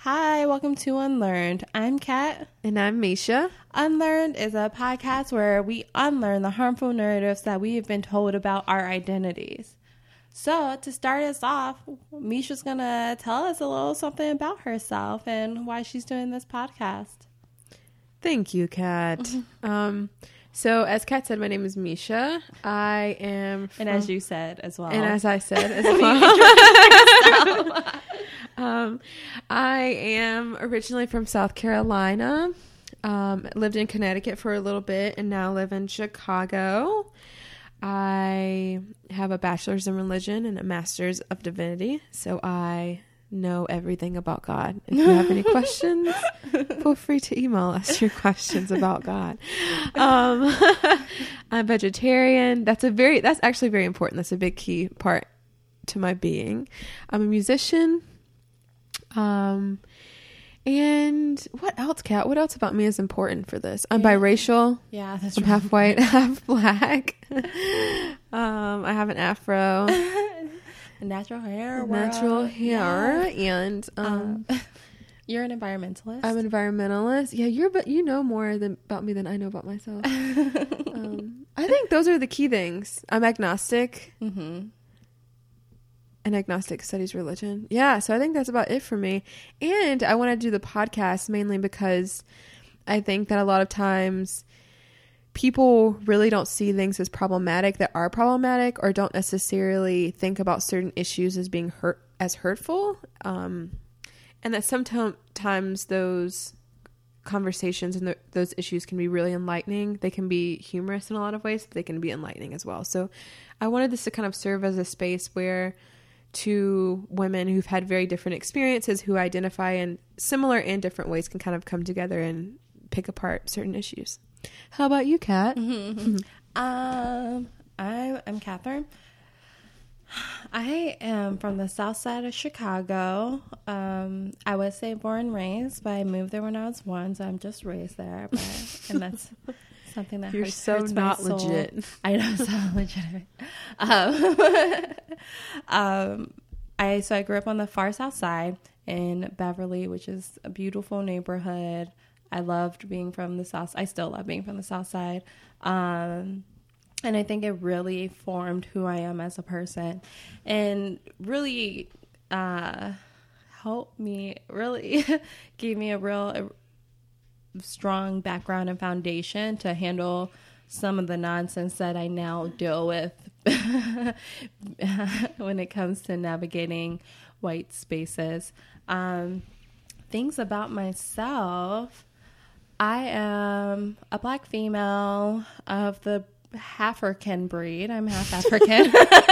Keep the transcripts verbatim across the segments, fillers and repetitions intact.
Hi, welcome to Unlearned. I'm Kat. And I'm Misha. Unlearned is a podcast where we unlearn the harmful narratives that we have been told about our identities. So, to start us off, Misha's going to tell us a little something about herself and why she's doing this podcast. Thank you, Kat. um, so, as Kat said, my name is Misha. I am from, And as you said as well. And as I said as well. um, I am originally from South Carolina. Um, lived in Connecticut for a little bit and now live in Chicago. I have a bachelor's in religion and a master's of divinity, so I know everything about God. If you have any questions, feel free to email us your questions about God. Um, I'm vegetarian. That's a very, that's actually very important. That's a big key part to my being. I'm a musician. Um, and what else, Kat? What else about me is important for this? I'm yeah. biracial. Yeah, that's I'm right. half white, half black. um, I have an afro. Natural hair. Natural world. hair. Yes. And um, um, you're an environmentalist. I'm an environmentalist. Yeah, you're, but you know more than about me than I know about myself. um, I think those are the key things. I'm agnostic. Mm-hmm. And agnostic studies religion. Yeah, so I think that's about it for me. And I want to do the podcast mainly because I think that a lot of times people really don't see things as problematic that are problematic, or don't necessarily think about certain issues as being hurt as hurtful. Um, and that sometimes those conversations and the, those issues can be really enlightening. They can be humorous in a lot of ways, but they can be enlightening as well. So I wanted this to kind of serve as a space where two women who've had very different experiences, who identify in similar and different ways, can kind of come together and pick apart certain issues. How about you, Kat? Mm-hmm, mm-hmm. um, I'm, I'm Catherine. I am from the south side of Chicago. Um, I would say born and raised, but I moved there when I was one, so I'm just raised there. But, and that's something that You're hurts, so hurts my not soul. legit. I know, so legitimate. Um, um, I so I grew up on the far south side in Beverly, which is a beautiful neighborhood. I loved being from the south. I still love being from the south side. Um, and I think it really formed who I am as a person, and really uh, helped me, really gave me a real a strong background and foundation to handle some of the nonsense that I now deal with when it comes to navigating white spaces. Um, things about myself. I am a black female of the African breed. I'm half African.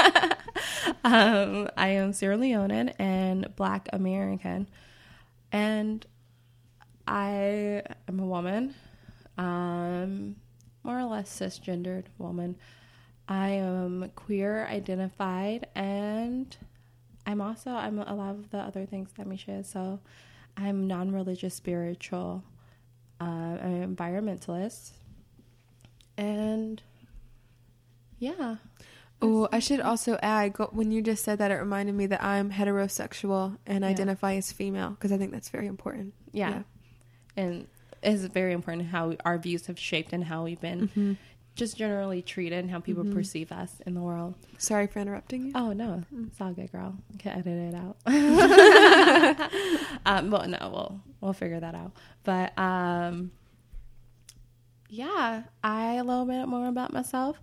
um, I am Sierra Leonean and Black American. And I am a woman, um, more or less cisgendered woman. I am queer identified, and I'm also, I'm a lot of the other things that Misha is. So I'm non-religious spiritual. Uh, I'm an environmentalist. And yeah. Oh, I should also add, go, when you just said that, it reminded me that I'm heterosexual and Yeah. identify as female, because I think that's very important. Yeah. Yeah. And it's very important how our views have shaped and how we've been Mm-hmm. just generally treated and how people Mm-hmm. perceive us in the world. Sorry for interrupting you. Oh, no. It's all good, girl. You can edit it out. um, well, no, we'll, we'll figure that out. But, um, yeah, I a little bit more about myself.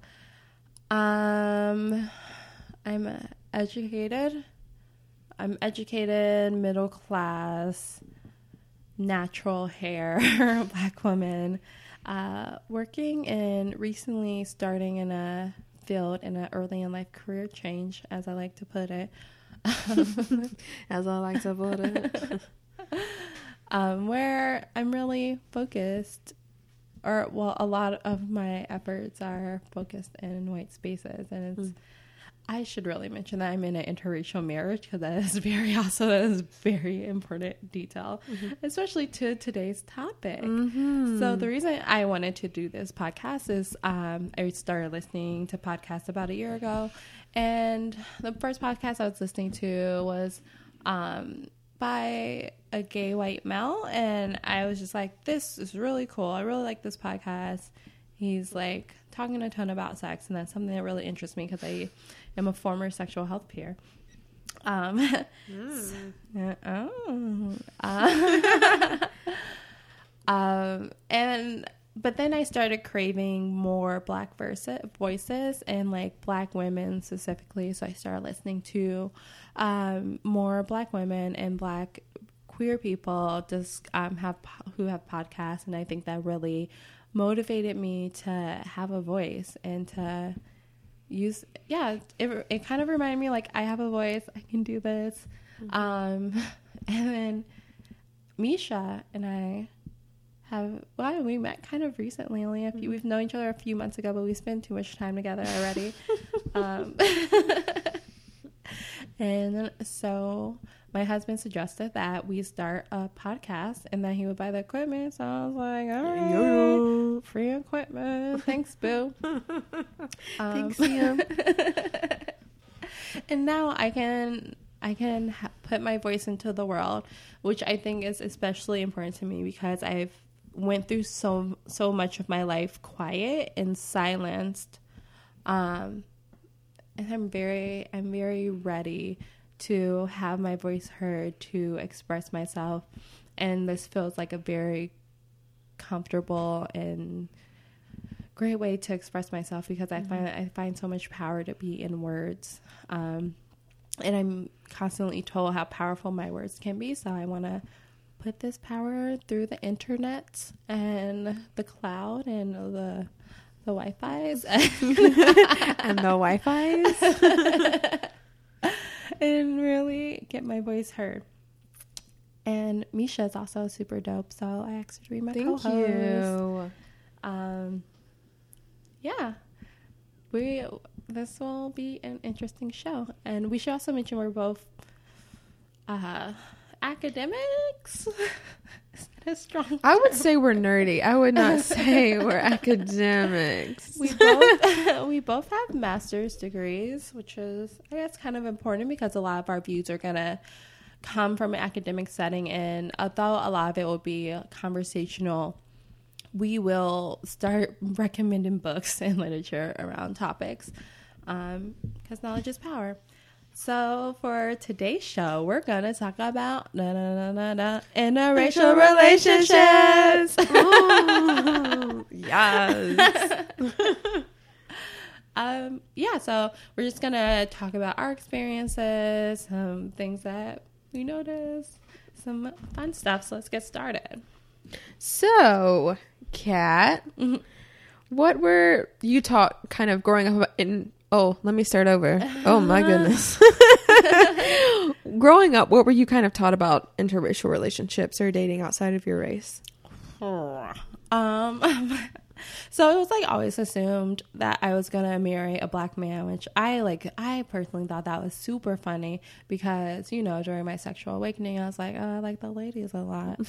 Um, I'm educated. I'm educated, middle class, natural hair, black woman, uh, working and recently starting in a field in an early in life career change, as I like to put it. As I like to put it. um, where I'm really focused, or well, a lot of my efforts are focused in white spaces, and it's. Mm. I should really mention that I'm in an interracial marriage, because that is very also that is very important detail, mm-hmm. especially to today's topic. Mm-hmm. So the reason I wanted to do this podcast is um, I started listening to podcasts about a year ago, and the first podcast I was listening to was um, by a gay white male, and I was just like, this is really cool. I really like this podcast. He's like talking a ton about sex, and that's something that really interests me because I am a former sexual health peer. Um, mm. so, oh, uh, um, and but then I started craving more Black versa- voices and like Black women specifically. So I started listening to um, more Black women and Black queer people just um, have who have podcasts, and I think that really motivated me to have a voice and to use. Yeah, it it kind of reminded me like I have a voice, I can do this. Mm-hmm. Um, and then Misha and I have well, we met kind of recently. Only a few. Mm-hmm. We've known each other a few months ago, but we spent too much time together already. um, and so my husband suggested that we start a podcast, and that he would buy the equipment. So I was like, all right, Yo. free equipment. Thanks, boo. um, Thanks, Sam. And now I can. I can ha- put my voice into the world, which I think is especially important to me because I've went through so so much of my life quiet and silenced, um, and I'm very I'm very ready to have my voice heard, to express myself, and this feels like a very comfortable and great way to express myself because I mm-hmm. find I find so much power to be in words. Um, And I'm constantly told how powerful my words can be. So I want to put this power through the internet and the cloud and the the Wi-Fi's. and the Wi-Fi's. And really get my voice heard. And Misha is also super dope. So I asked her to be my Thank co-host. you. Um, yeah. We... This will be an interesting show. And we should also mention we're both uh, academics. Is that a strong term? I would say we're nerdy. I would not say we're academics. We both we both have master's degrees, which is, I guess, kind of important because a lot of our views are going to come from an academic setting. And although a lot of it will be conversational, we will start recommending books and literature around topics. Um, because knowledge is power. So for today's show, we're gonna talk about na na na na na interracial relationships. Ooh, yes. um, yeah. So we're just gonna talk about our experiences, some things that we noticed, some fun stuff. So let's get started. So, Kat, mm-hmm. what were you taught kind of growing up in? Oh, let me start over. Oh my goodness. Growing up, what were you kind of taught about interracial relationships or dating outside of your race? Um, so it was like always assumed that I was gonna marry a Black man, which I like. I personally thought that was super funny because, you know, during my sexual awakening, I was like, oh, I like the ladies a lot,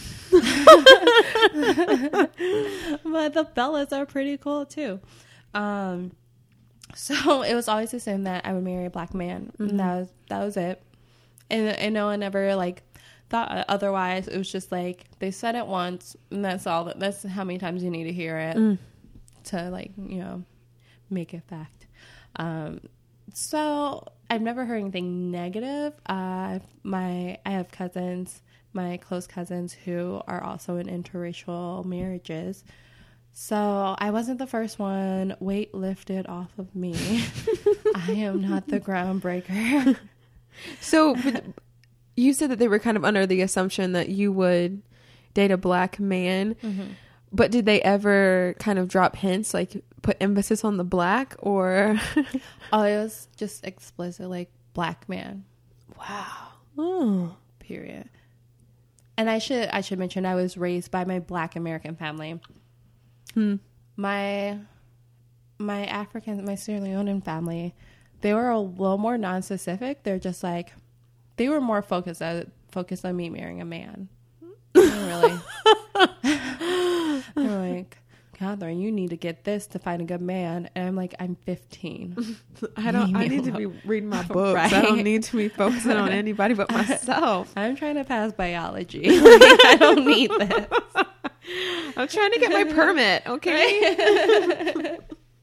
but the fellas are pretty cool too. Um. So it was always assumed that I would marry a Black man. Mm-hmm. And that was that was it. And, and no one ever like thought otherwise. It was just like they said it once, and that's all. That that's how many times you need to hear it mm. to like you know make it fact. Um, so I've never heard anything negative. Uh, my I have cousins, my close cousins who are also in interracial marriages. So I wasn't the first one. Weight lifted off of me. I am not the groundbreaker. So you said that they were kind of under the assumption that you would date a Black man. Mm-hmm. But did they ever kind of drop hints, like put emphasis on the Black or? Oh, it was just explicit, like Black man. Wow. Oh. Period. And I should I should mention I was raised by my Black American family. Hmm. My my African, my Sierra Leonean family, they were a little more non-specific. They're just like, they were more focused on, focused on me marrying a man. Really. They're like, Catherine, you need to get this to find a good man. And I'm like, I'm fifteen. I don't, I need alone. to be reading my books. Right? I don't need to be focusing on anybody but myself. I'm trying to pass biology. Like, I don't need this. I'm trying to get my permit. Okay. Right?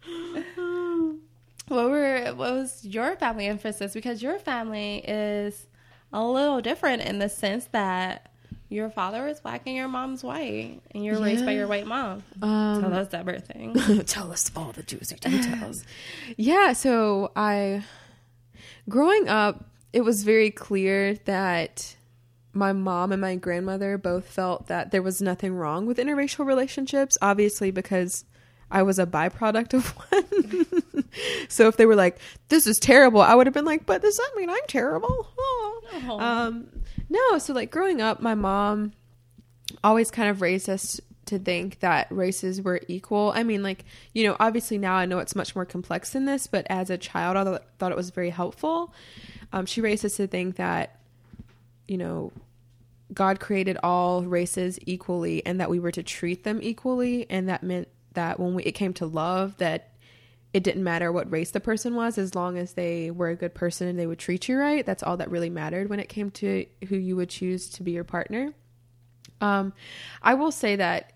What were, what was your family emphasis? Because your family is a little different in the sense that your father is black and your mom's white, and you're yeah. raised by your white mom. Um, Tell us everything. Tell us all the juicy details. Yeah, so I, growing up, it was very clear that my mom and my grandmother both felt that there was nothing wrong with interracial relationships, obviously because I was a byproduct of one. So if they were like, this is terrible, I would have been like, but does that mean I'm terrible? Oh. Oh. Um, no, so like growing up, my mom always kind of raised us to think that races were equal. I mean, like, you know, obviously now I know it's much more complex than this, but as a child, I th- thought it was very helpful. Um, she raised us to think that, you know, God created all races equally and that we were to treat them equally. And that meant that when we, it came to love, that it didn't matter what race the person was, as long as they were a good person and they would treat you right. That's all that really mattered when it came to who you would choose to be your partner. Um, I will say that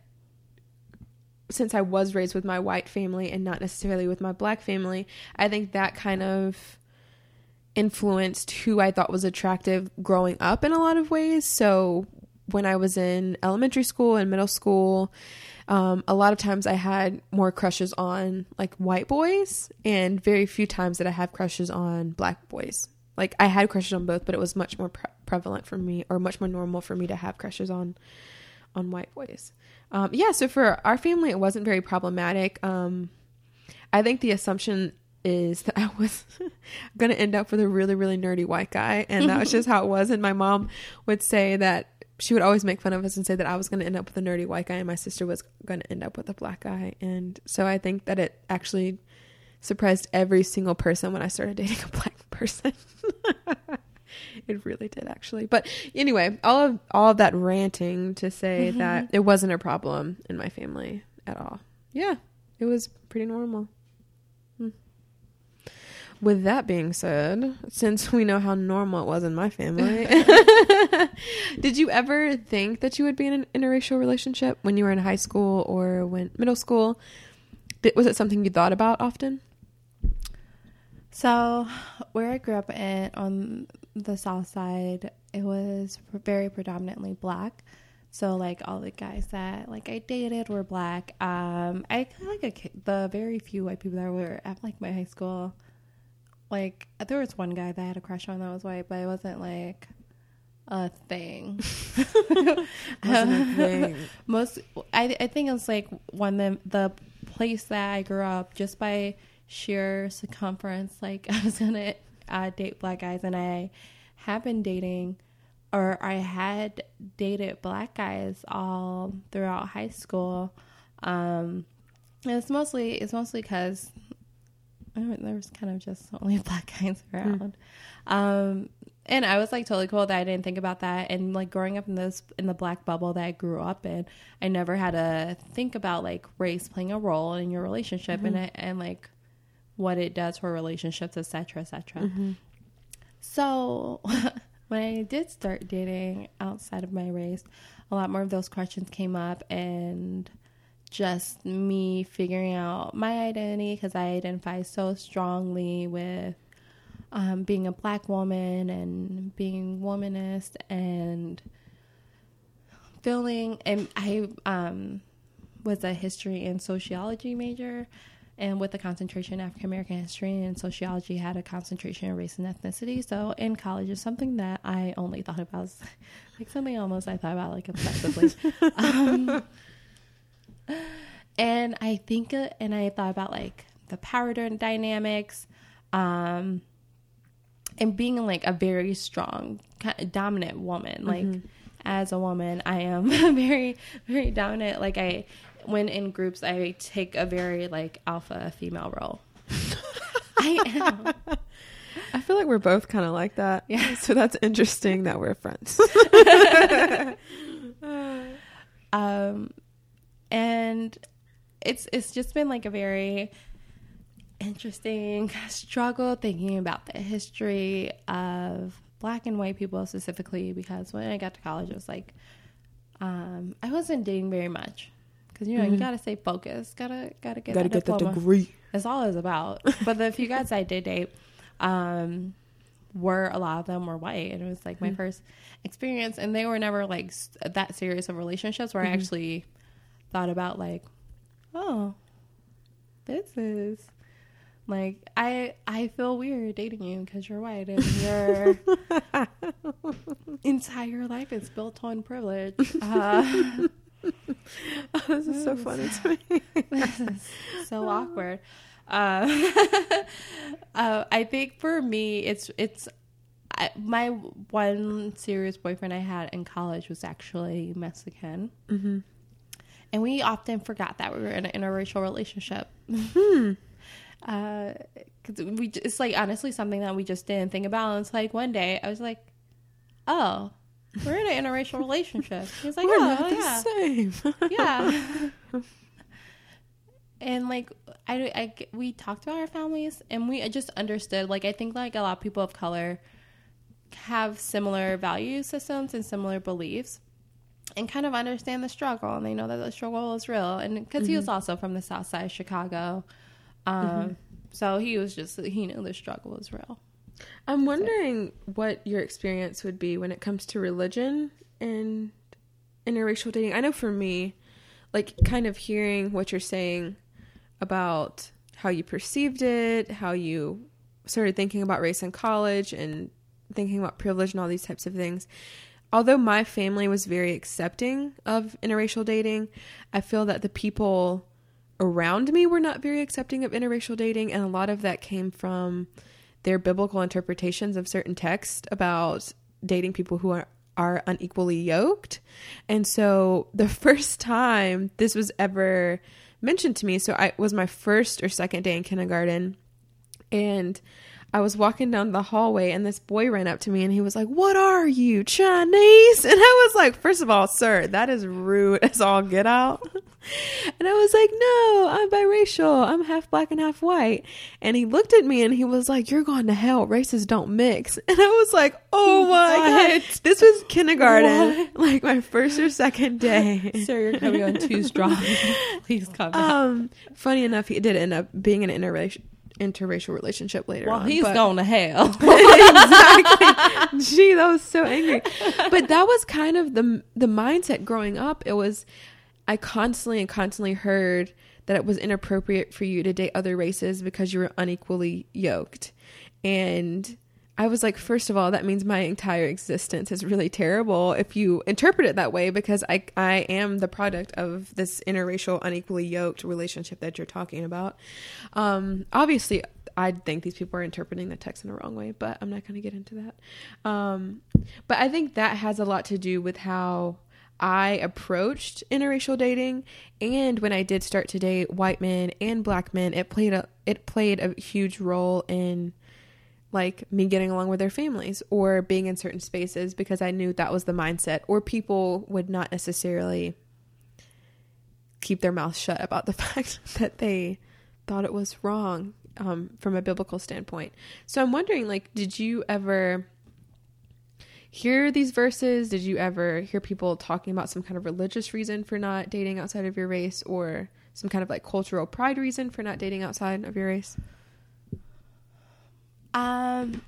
since I was raised with my white family and not necessarily with my black family, I think that kind of influenced who I thought was attractive growing up in a lot of ways. So when I was in elementary school and middle school, Um, a lot of times I had more crushes on like white boys, and very few times did I have crushes on black boys. Like I had crushes on both, but it was much more pre- prevalent for me, or much more normal for me to have crushes on, on white boys. Um, yeah. So for our family, it wasn't very problematic. Um, I think the assumption is that I was going to end up with a really, really nerdy white guy. And that was just how it was. And my mom would say that she would always make fun of us and say that I was going to end up with a nerdy white guy and my sister was going to end up with a black guy. And so I think that it actually surprised every single person when I started dating a black person. It really did, actually. But anyway, all of all of that ranting to say mm-hmm. that it wasn't a problem in my family at all. Yeah, it was pretty normal. Hmm. With that being said, since we know how normal it was in my family, did you ever think that you would be in an interracial relationship when you were in high school or when middle school? Did, was it something you thought about often? So where I grew up in, on the south side, it was very predominantly black. So like all the guys that like I dated were black. Um, I kind of like a, the very few white people that were at like my high school. Like, there was one guy that I had a crush on that was white, but it wasn't, like, a thing. wasn't a thing. Most, I, I think it's, like, when the, the place that I grew up, just by sheer circumference, like, I was going to uh, date black guys, and I have been dating, or I had dated black guys all throughout high school. Um, and it's mostly, it's mostly because I mean, there was kind of just only black guys around. Mm. Um, and I was like totally cool that I didn't think about that. And like growing up in this, in the black bubble that I grew up in, I never had to think about like race playing a role in your relationship mm-hmm. and, it, and like what it does for relationships, et cetera, et cetera. Mm-hmm. So when I did start dating outside of my race, a lot more of those questions came up, and just me figuring out my identity, because I identify so strongly with um, being a black woman and being womanist and feeling, and I um, was a history and sociology major, and with a concentration in African American history, and sociology had a concentration in race and ethnicity. So in college, it's something that I only thought about, like something almost I thought about like obsessively. um, And I think, uh, and I thought about like the power dynamics, um, and being like a very strong, kind of dominant woman. Like mm-hmm. as a woman, I am very, very dominant. Like I, when in groups, I take a very like alpha female role. I am. I feel like we're both kind of like that. Yeah. So that's interesting that we're friends. um, and it's it's just been like a very interesting struggle thinking about the history of Black and white people specifically, because when I got to college, it was like um, I wasn't dating very much because you know mm-hmm. you gotta stay focused, gotta gotta get gotta that get diploma. the degree. That's all it's about. But the few guys I did date, um, were a lot of them were white, and it was like my mm-hmm. first experience, and they were never like that serious of relationships where mm-hmm. I actually thought about like, oh, this is. Like, I I feel weird dating you because you're white and your entire life is built on privilege. Uh, oh, this is so funny to me. This is so awkward. Uh, uh, I think for me, it's, it's I, my one serious boyfriend I had in college was actually Mexican. Mm-hmm. And we often forgot that we were in an interracial relationship. Hmm. Uh, cause we, it's like honestly something that we just didn't think about. And it's like one day I was like, oh, we're in an interracial relationship. He was like, we're oh, not yeah. the same. Yeah. And like, I, I, we talked about our families and we just understood, like, I think like a lot of people of color have similar value systems and similar beliefs and kind of understand the struggle. And they know that the struggle is real. And because mm-hmm. he was also from the South Side of Chicago. Um, mm-hmm. So he was just, he knew the struggle was real. I'm wondering what your experience would be when it comes to religion and interracial dating. I know for me, like kind of hearing what you're saying about how you perceived it, how you started thinking about race in college and thinking about privilege and all these types of things. Although my family was very accepting of interracial dating, I feel that the people around me were not very accepting of interracial dating, and a lot of that came from their biblical interpretations of certain texts about dating people who are, are unequally yoked. And so the first time this was ever mentioned to me, so I it was my first or second day in kindergarten, and I was walking down the hallway and this boy ran up to me and he was like, "What are you, Chinese?" And I was like, first of all, sir, that is rude as all get out. And I was like, "No, I'm biracial. I'm half black and half white." And he looked at me and he was like, "You're going to hell. Races don't mix." And I was like, oh my what? God. This was kindergarten, what? Like my first or second day. Sir, you're coming on too strong. Please come back. Um, funny enough, he did end up being an interracial interracial relationship later well, on. Well, he's but... going to hell. Exactly. Gee, that was so angry. But that was kind of the the mindset growing up. It was, I constantly and constantly heard that it was inappropriate for you to date other races because you were unequally yoked. And I was like, first of all, that means my entire existence is really terrible if you interpret it that way, because I, I am the product of this interracial, unequally yoked relationship that you're talking about. Um, obviously, I think these people are interpreting the text in the wrong way, but I'm not going to get into that. Um, but I think that has a lot to do with how I approached interracial dating, and when I did start to date white men and black men, it played a it played a huge role in like me getting along with their families or being in certain spaces, because I knew that was the mindset, or people would not necessarily keep their mouth shut about the fact that they thought it was wrong um, from a biblical standpoint. So I'm wondering, like, did you ever hear these verses? Did you ever hear people talking about some kind of religious reason for not dating outside of your race, or some kind of like cultural pride reason for not dating outside of your race? Um,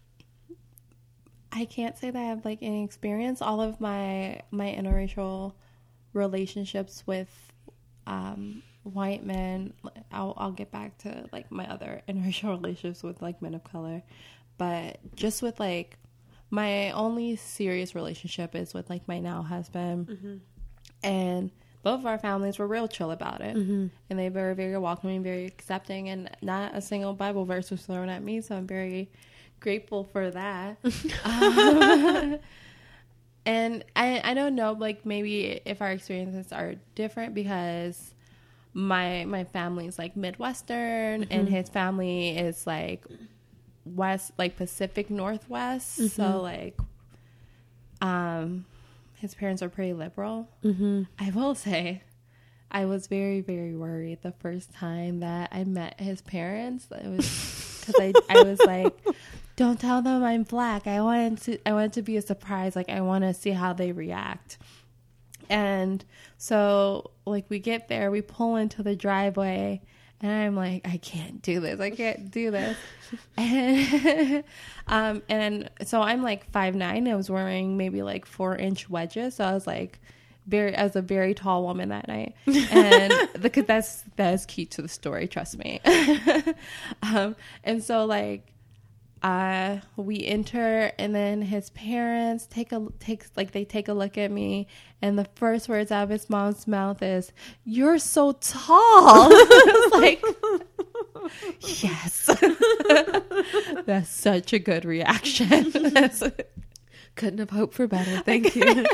I can't say that I have like any experience. All of my my interracial relationships with um white men, I'll I'll get back to like my other interracial relationships with like men of color, but just with like my only serious relationship is with like my now husband, mm-hmm. and both of our families were real chill about it, mm-hmm. and they were very welcoming, very accepting, and not a single Bible verse was thrown at me, so I'm very grateful for that. um, and I, I don't know, like, maybe if our experiences are different, because my my family is, like, Midwestern, mm-hmm. and his family is, like, West, like, Pacific Northwest, mm-hmm. so, like, um... his parents are pretty liberal. Mm-hmm. I will say, I was very, very worried the first time that I met his parents. It was because I, I was like, don't tell them I'm black. I wanted to, I wanted to be a surprise. Like, I want to see how they react. And so, like, we get there, we pull into the driveway, and I'm like, I can't do this. I can't do this. and, um, and so I'm like five nine. I was wearing maybe like four inch wedges. So I was like, very, I was a very tall woman that night. And because that's, that is key to the story. Trust me. um, and so like, Uh, we enter, and then his parents take a takes like they take a look at me, and the first words out of his mom's mouth is, "You're so tall." It's like, yes, that's such a good reaction. That's, couldn't have hoped for better. Thank you.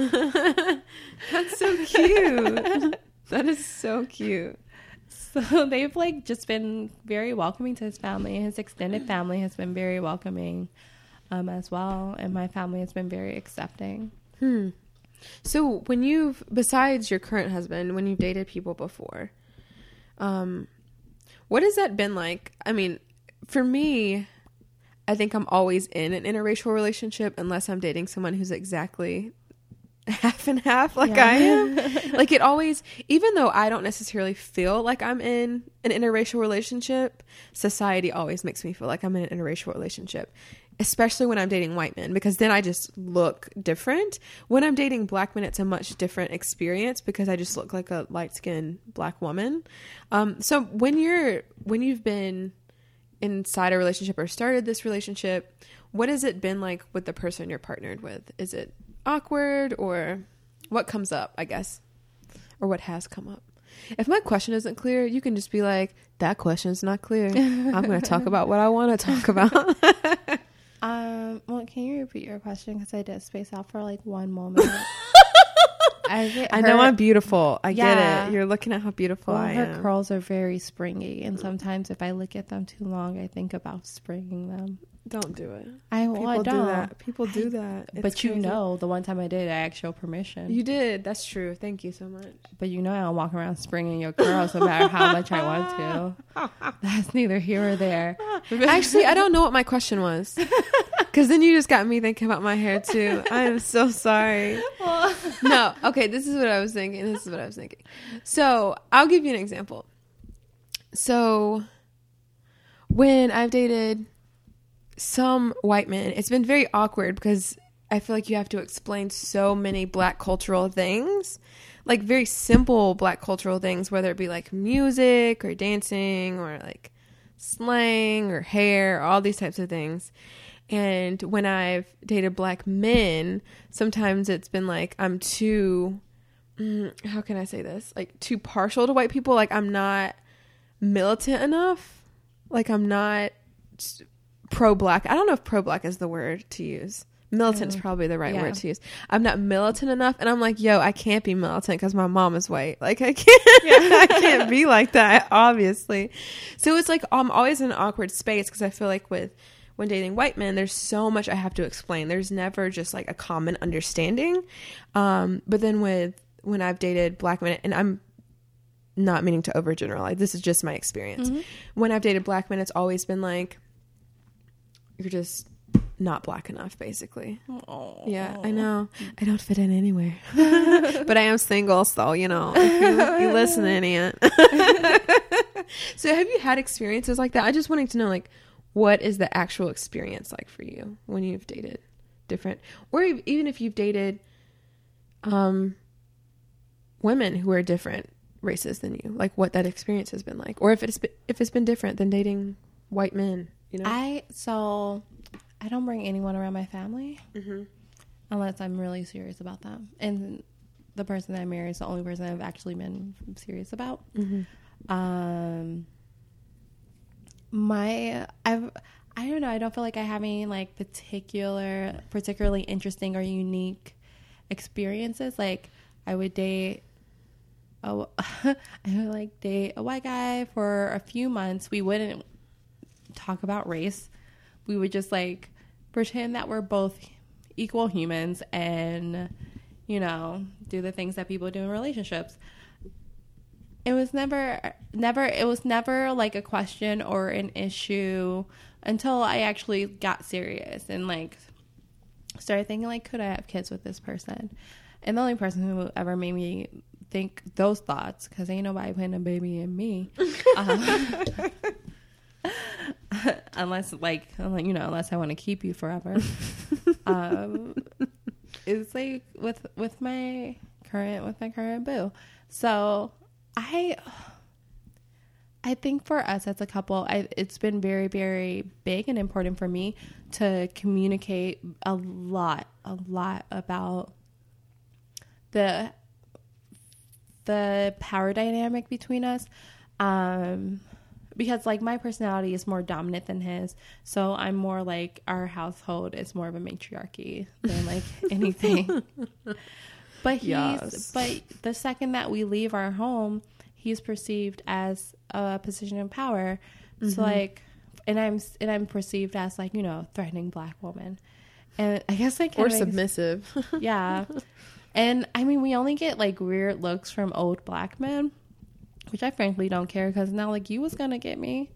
That's so cute. That is so cute. So they've like just been very welcoming to his family. His extended family has been very welcoming um, as well. And my family has been very accepting. Hmm. So when you've, besides your current husband, when you've dated people before, um, what has that been like? I mean, for me, I think I'm always in an interracial relationship unless I'm dating someone who's exactly half and half like yeah. I am. Like it always, even though I don't necessarily feel like I'm in an interracial relationship, society always makes me feel like I'm in an interracial relationship, especially when I'm dating white men, because then I just look different. When I'm dating black men, it's a much different experience because I just look like a light-skinned black woman. Um, so when you're, when you've been inside a relationship or started this relationship, what has it been like with the person you're partnered with? Is it awkward, or what comes up, I guess, or what has come up? If my question isn't clear, you can just be like, that question's not clear. I'm going to talk about what I want to talk about. um, well, can you repeat your question? Because I did space out for like one moment. I, get I know I'm beautiful. I yeah. get it. You're looking at how beautiful well, I her am. Her curls are very springy, and sometimes if I look at them too long, I think about springing them. Don't do it. I, well, People I don't. do that. People do that. It's but you crazy. know, the one time I did, I asked your permission. You did. That's true. Thank you so much. But you know, I don't walk around springing your curls no matter how much I want to. That's neither here or there. Actually, I don't know what my question was. Because then you just got me thinking about my hair too. I am so sorry. No. Okay, this is what I was thinking. This is what I was thinking. So I'll give you an example. So when I've dated some white men, it's been very awkward because I feel like you have to explain so many black cultural things, like very simple black cultural things, whether it be like music or dancing or like slang or hair, all these types of things. And when I've dated black men, sometimes it's been like I'm too, mm, how can I say this? Like too partial to white people. Like I'm not militant enough. Like I'm not pro-black. I don't know if pro-black is the word to use. Militant is probably the right yeah. word to use. I'm not militant enough, and I'm like, yo, I can't be militant because my mom is white. Like I can't, yeah. I can't be like that, obviously. So it's like I'm always in an awkward space because I feel like with when dating white men, there's so much I have to explain. There's never just like a common understanding. Um, but then with when I've dated black men, and I'm not meaning to overgeneralize, this is just my experience. Mm-hmm. When I've dated black men, it's always been like, you're just not black enough, basically. Aww. Yeah, I know. I don't fit in anywhere. But I am single, so, you know, if you, you listening, Aunt. So have you had experiences like that? I just wanting to know, like, what is the actual experience like for you when you've dated different, or even if you've dated um, women who are different races than you, like what that experience has been like, or if it's been, if it's been different than dating white men, you know? I, so I don't bring anyone around my family mm-hmm. unless I'm really serious about them. And the person that I marry is the only person I've actually been serious about. Mm-hmm. Um, my, I've, I don't know. I don't feel like I have any like particular, particularly interesting or unique experiences. Like I would date, oh, I would like date a white guy for a few months. We wouldn't talk about race. We would just like pretend that we're both equal humans and, you know, do the things that people do in relationships. it was never, never, it was never like a question or an issue until I actually got serious and like started thinking like, could I have kids with this person? And the only person who ever made me think those thoughts, because ain't nobody putting a baby in me, um, unless like, you know, unless I want to keep you forever. um, it's like with with my current with my current boo. So I. I think for us as a couple, I, it's been very, very big and important for me to communicate a lot, a lot about the the power dynamic between us. Um, because like my personality is more dominant than his, so I'm more like our household is more of a matriarchy than like anything. But he's Yes. but the second that we leave our home, he's perceived as a position of power. Mm-hmm. So like, and I'm and I'm perceived as like, you know, threatening black woman, and I guess like or submissive. Yeah, and I mean we only get like weird looks from old black men, which I frankly don't care because now like you was gonna get me,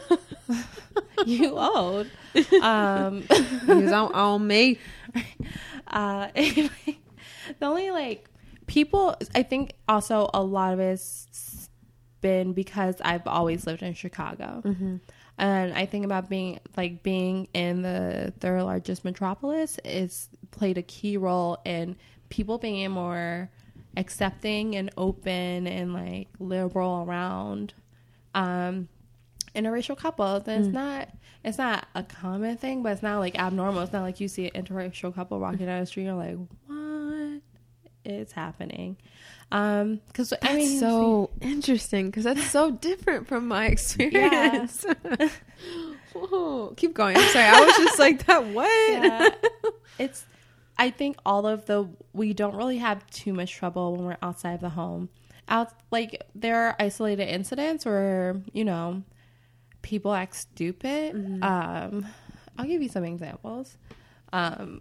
you old, um, He's on, on me. uh, anyway, the only like. People, I think also a lot of it's been because I've always lived in Chicago. Mm-hmm. And I think about being like being in the third largest metropolis is played a key role in people being more accepting and open and like liberal around um, interracial couples. And mm. it's not it's not a common thing, but it's not like abnormal. It's not like you see an interracial couple walking down the street and you're like, what? Is happening um because I mean so interesting because that's so different from my experience. Yeah. Whoa, keep going. I'm sorry, I was just like that. What? Yeah. It's I think all of the we don't really have too much trouble when we're outside of the home. Out like there are isolated incidents where you know people act stupid. Mm-hmm. um I'll give you some examples. um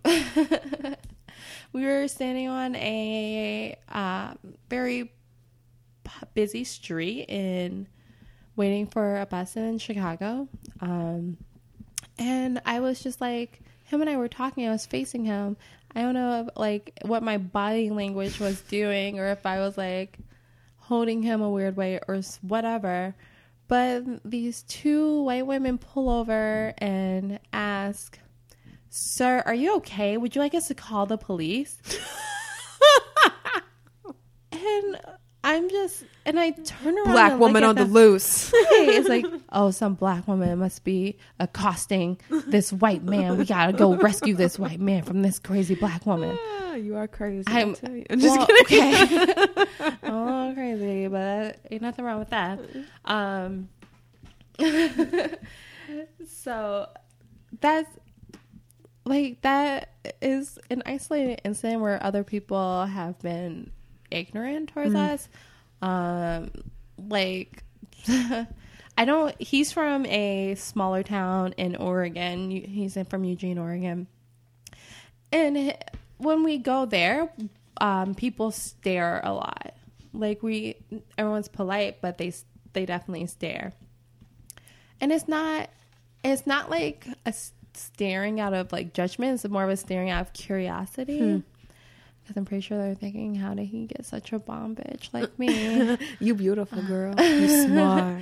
We were standing on a uh, very busy street in waiting for a bus in Chicago. Um, and I was just like, him and I were talking. I was facing him. I don't know if, like what my body language was doing or if I was like holding him a weird way or whatever. But these two white women pull over and ask, "Sir, are you okay? Would you like us to call the police?" And I'm just, and I turn around. Black and woman look on at the loose. It's like, oh, some black woman must be accosting this white man. We gotta go rescue this white man from this crazy black woman. Ah, you are crazy. I'm, tell you. I'm just well, kidding. Okay. I'm a little crazy, but ain't nothing wrong with that. Um. So that's. Like, that is an isolated incident where other people have been ignorant towards mm. us. Um, like, I don't, he's from a smaller town in Oregon. He's in, from Eugene, Oregon. And when we go there, um, people stare a lot. Like, we, everyone's polite, but they, they definitely stare. And it's not, it's not like a staring out of like judgment. It's more of a staring out of curiosity. Hmm. Because I'm pretty sure they're thinking, how did he get such a bomb bitch like me? You beautiful girl. You smart.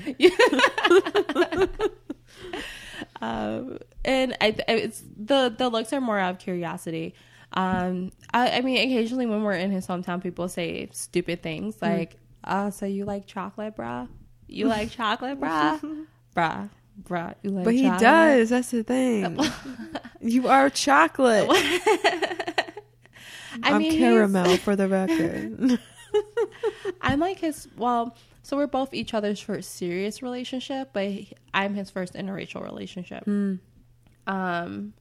um, and I, it's the the looks are more out of curiosity. Um, I, I mean, occasionally when we're in his hometown, people say stupid things like, "Oh, so you like chocolate, brah? You like chocolate, brah, brah." Bruh, you like but he chocolate? does. That's the thing. You are chocolate. I I'm mean, caramel for the record. I'm like his. Well, so we're both each other's first serious relationship, but he, I'm his first interracial relationship. Mm. Um,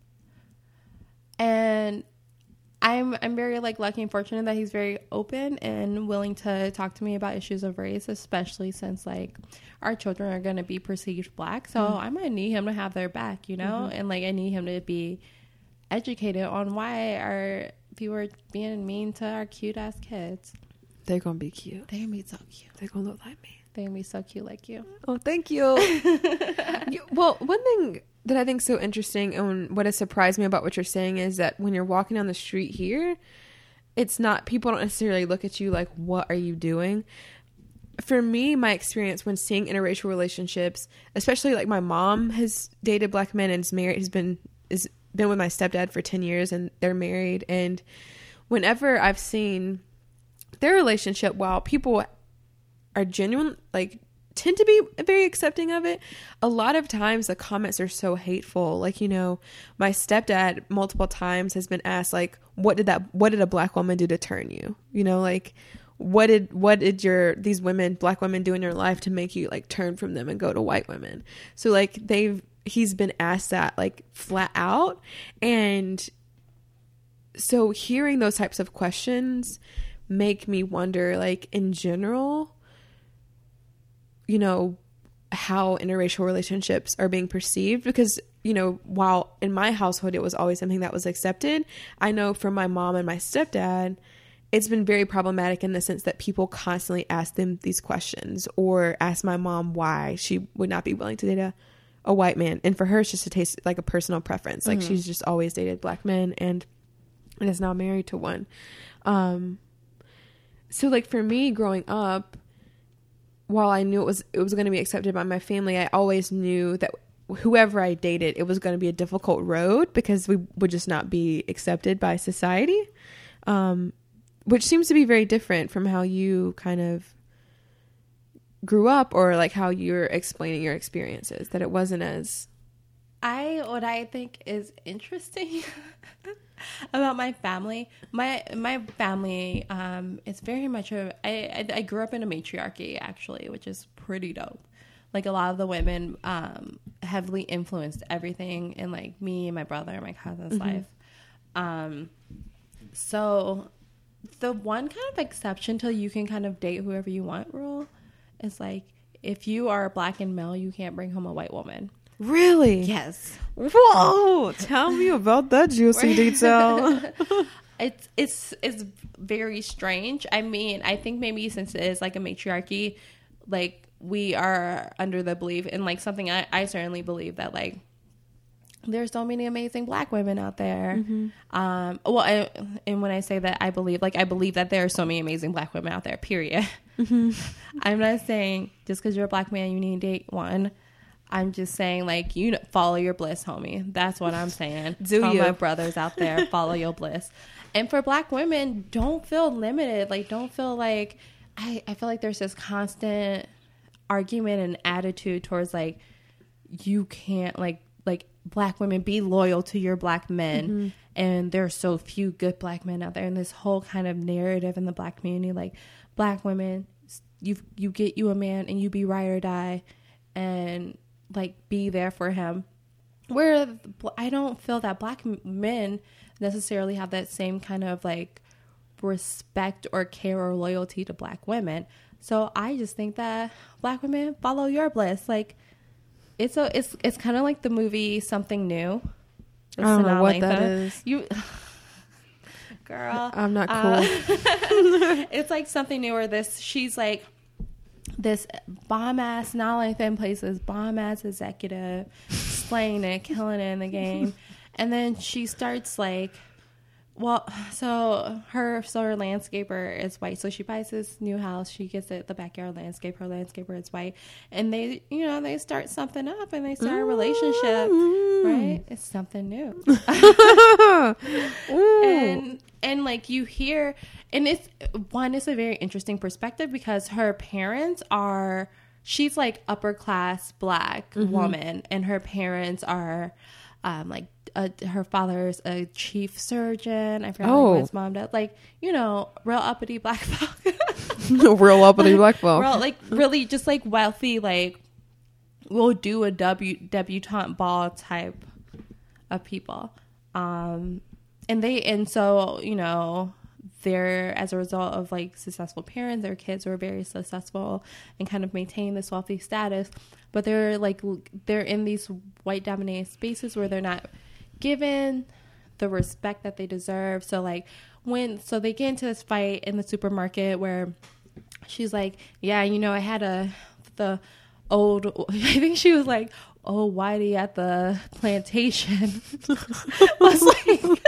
and I'm I'm very like lucky and fortunate that he's very open and willing to talk to me about issues of race, especially since like our children are going to be perceived black. So mm-hmm. I'm going to need him to have their back, you know, mm-hmm. and like I need him to be educated on why our people are being mean to our cute ass kids. They're gonna be cute. They're gonna be so cute. They're gonna look like me. They're gonna be so cute like you. Oh, thank you. You- well, one thing that I think is so interesting and what has surprised me about what you're saying is that when you're walking down the street here, it's not, people don't necessarily look at you like, what are you doing? For me, my experience when seeing interracial relationships, especially like my mom has dated black men and is married, has been, is been with my stepdad for ten years and they're married. And whenever I've seen their relationship, while people are genuine, like tend to be very accepting of it, a lot of times the comments are so hateful. Like, you know, my stepdad multiple times has been asked, like, what did that, what did a black woman do to turn you? You know, like, what did, what did your, these women, black women do in your life to make you like turn from them and go to white women? So like they've, he's been asked that like flat out. And so hearing those types of questions make me wonder, like, in general, you know, how interracial relationships are being perceived. Because, you know, while in my household it was always something that was accepted, I know from my mom and my stepdad, it's been very problematic in the sense that people constantly ask them these questions or ask my mom why she would not be willing to date a, a white man. And for her, it's just a taste, like a personal preference. Like, mm-hmm. she's just always dated black men and, and is now married to one. Um, so like for me growing up, while I knew it was it was going to be accepted by my family, I always knew that whoever I dated, it was going to be a difficult road because we would just not be accepted by society, um, which seems to be very different from how you kind of grew up or like how you're explaining your experiences, that it wasn't as... I, what I think is interesting about my family, my my family um is very much a I, I I grew up in a matriarchy actually, which is pretty dope. Like a lot of the women um heavily influenced everything in like me and my brother and my cousin's mm-hmm. life. Um so the one kind of exception to you can kind of date whoever you want rule is like if you are black and male, you can't bring home a white woman. Really? Yes. Whoa! Tell me about that juicy detail. It's it's it's very strange. I mean, I think maybe since it is like a matriarchy, like we are under the belief, and like something I, I certainly believe that like there's so many amazing black women out there. Mm-hmm. Um, well, I, and when I say that, I believe like I believe that there are so many amazing black women out there. Period. Mm-hmm. I'm not saying just because you're a black man you need to date one. I'm just saying, like, you know, follow your bliss, homie. That's what I'm saying. Do All you? my brothers out there, follow your bliss. And for black women, don't feel limited. Like, don't feel like, I, I feel like there's this constant argument and attitude towards, like, you can't, like, like black women, be loyal to your black men. Mm-hmm. And there are so few good black men out there. And this whole kind of narrative in the black community, like, black women, you you get you a man and you be ride or die. And like be there for him, where I don't feel that black men necessarily have that same kind of like respect or care or loyalty to black women. So I just think that black women, follow your bliss. Like it's a it's it's kind of like the movie Something New. It's I don't know what Lathan. That is. You girl, I'm not cool. Uh, it's like Something New, where this she's like this bomb ass, not only Lathan plays this bomb ass executive, slaying it, killing it in the game, and then she starts like, well, so her so her landscaper is white, so she buys this new house, she gets it the backyard landscape, her landscaper is white, and they, you know, they start something up and they start a relationship, right? It's something new. and and like you hear, and it's one, it's a very interesting perspective because her parents are, she's like upper class black mm-hmm. woman, and her parents are um like uh, her father's a chief surgeon. I forgot oh. like, his mom did, like, you know, real uppity black folk. real uppity black folk. Real, like really just like wealthy, like we'll do a debu- debutante ball type of people. Um and they and so, you know, they're, as a result of like successful parents, their kids were very successful and kind of maintain this wealthy status, but they're like they're in these white dominated spaces where they're not given the respect that they deserve. So like when so they get into this fight in the supermarket where she's like, yeah, you know, I had a the old I think she was like, oh, Whitey at the plantation was like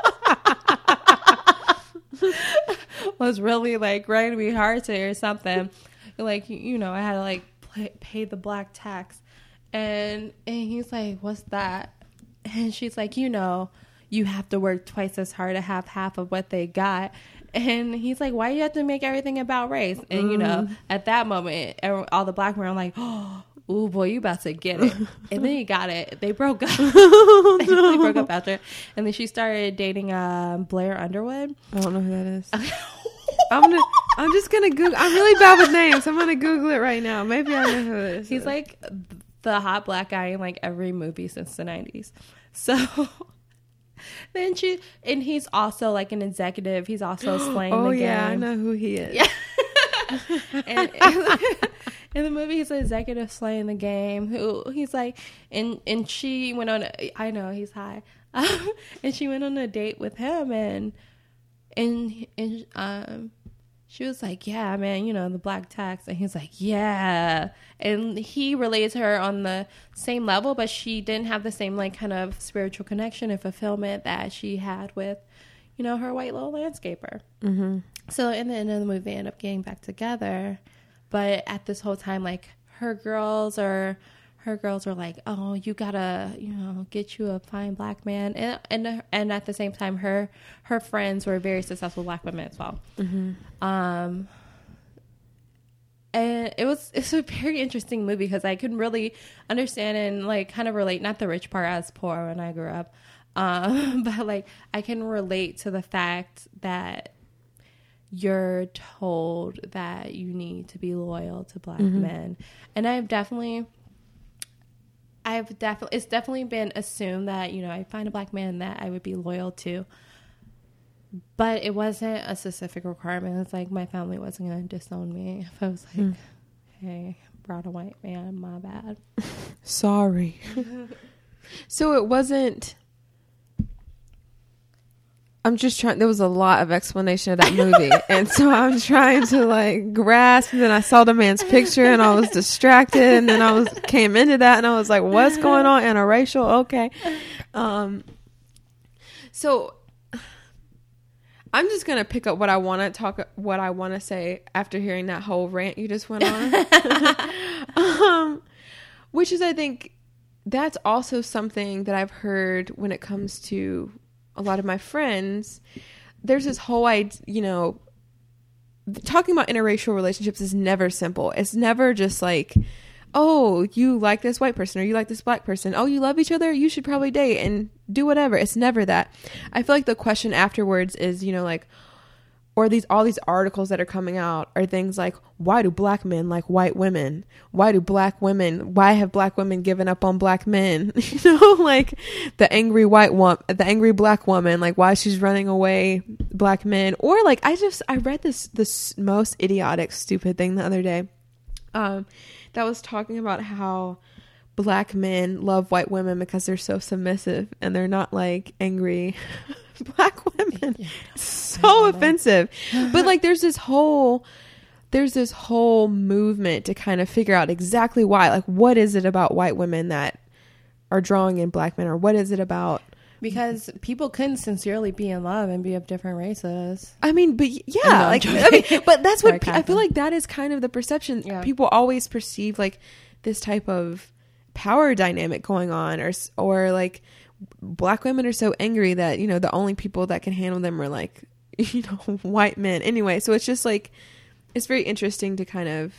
was really like grinding me hard to or something. Like, you know, I had to like play, pay the black tax. And and he's like, what's that? And she's like, you know, you have to work twice as hard to have half of what they got. And he's like, why do you have to make everything about race? And, mm. you know, at that moment, all the black men are like, oh, ooh, boy, you about to get it. And then he got it. They broke up. Oh, no. They broke up after. And then she started dating uh, Blair Underwood. I don't know who that is. I'm gonna. I'm just gonna Google. I'm really bad with names. I'm gonna Google it right now. Maybe I know who it is. He's like the hot black guy in like every movie since the nineties. So then she, and he's also like an executive. He's also slaying oh, the game. Oh yeah, I know who he is. Yeah. and, and in the movie, he's an executive slaying the game. Who he's like, and and she went on. A, I know he's high, um, and she went on a date with him, and and and um. She was like, yeah, man, you know, the black tax. And he's like, yeah. And he relates her on the same level, but she didn't have the same, like, kind of spiritual connection and fulfillment that she had with, you know, her white little landscaper. Mm-hmm. So in the end of the movie, they end up getting back together. But at this whole time, like, her girls are... Her girls are like, oh, you gotta, you know, get you a fine black man, and and and at the same time, her her friends were very successful black women as well. Mm-hmm. Um, and it was it's a very interesting movie because I could really understand and like kind of relate, not the rich part, I was poor when I grew up, um, but like I can relate to the fact that you're told that you need to be loyal to black mm-hmm. men, and I've definitely. I've definitely, it's definitely been assumed that, you know, I find a black man that I would be loyal to, but it wasn't a specific requirement. It's like my family wasn't going to disown me if I was like, mm. hey, brought a white man, my bad. Sorry. So it wasn't, I'm just trying, there was a lot of explanation of that movie. And so I'm trying to like grasp, and then I saw the man's picture and I was distracted, and then I was came into that and I was like, what's going on? Interracial? Okay. Um, so I'm just going to pick up what I want to talk, what I want to say after hearing that whole rant you just went on. um, which is, I think that's also something that I've heard when it comes to a lot of my friends. There's this whole idea, you know, talking about interracial relationships is never simple. It's never just like, oh, you like this white person or you like this black person. Oh, you love each other. You should probably date and do whatever. It's never that. I feel like the question afterwards is, you know, like, or these, all these articles that are coming out are things like, why do black men like white women? Why do black women, why have black women given up on black men? You know, like the angry white woman, the angry black woman, like why she's running away black men. Or like, I just, I read this, this most idiotic, stupid thing the other day, um, that was talking about how black men love white women because they're so submissive and they're not like angry black women. Yeah, so offensive. But like there's this whole there's this whole movement to kind of figure out exactly why, like what is it about white women that are drawing in black men, or what is it about, because people couldn't sincerely be in love and be of different races. I mean, but yeah, no, like I mean, but that's what Sorry, I feel like that is kind of the perception. Yeah. People always perceive like this type of power dynamic going on, or or like black women are so angry that, you know, the only people that can handle them are like, you know, white men. Anyway, so it's just like, it's very interesting to kind of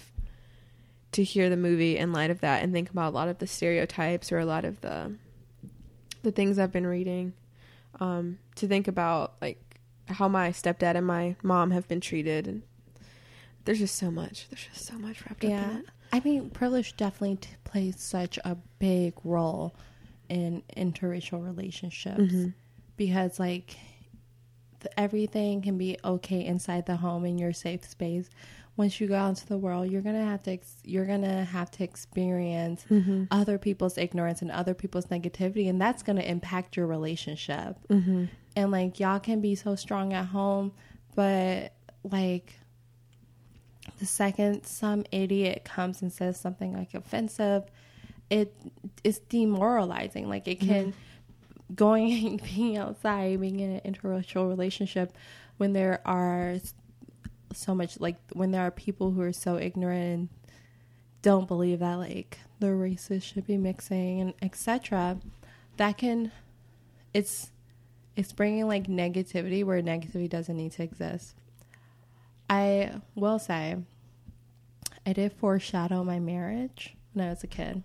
to hear the movie in light of that and think about a lot of the stereotypes or a lot of the the things I've been reading, um, to think about like how my stepdad and my mom have been treated, and there's just so much. There's just so much wrapped yeah. up in it. I mean, privilege definitely t- plays such a big role in interracial relationships, mm-hmm. because like everything can be okay inside the home in your safe space, once you go out into the world, you're gonna have to ex- you're gonna have to experience mm-hmm. other people's ignorance and other people's negativity, and that's gonna impact your relationship. Mm-hmm. And like, y'all can be so strong at home, but like the second some idiot comes and says something like offensive, it is demoralizing. Like, it can mm-hmm. going and being outside, being in an interracial relationship when there are so much, like when there are people who are so ignorant and don't believe that like the races should be mixing and etc., that can it's it's bringing like negativity where negativity doesn't need to exist. I will say I did foreshadow my marriage when I was a kid.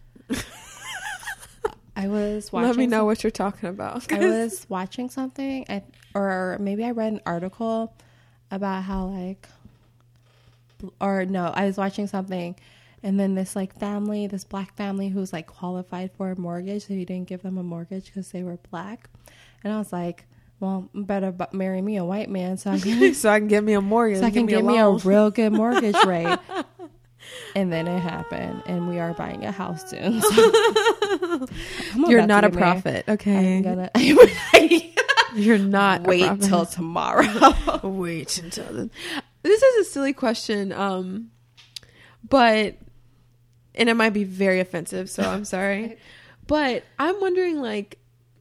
I was watching. Let me know some, what you're talking about. I was watching something, I, or maybe I read an article about how like, or no, I was watching something, and then this like family, this black family who's like qualified for a mortgage, so he didn't give them a mortgage because they were black, and I was like, well, better b- marry me a white man so I can so I can get me a mortgage, so I can me get a me a real good mortgage rate. And then it happened, and we are buying a house soon. So You're not a prophet, okay? I'm gonna. You're not. Wait till tomorrow. Wait until then. This is a silly question, um, but and it might be very offensive, so I'm sorry. But I'm wondering, like,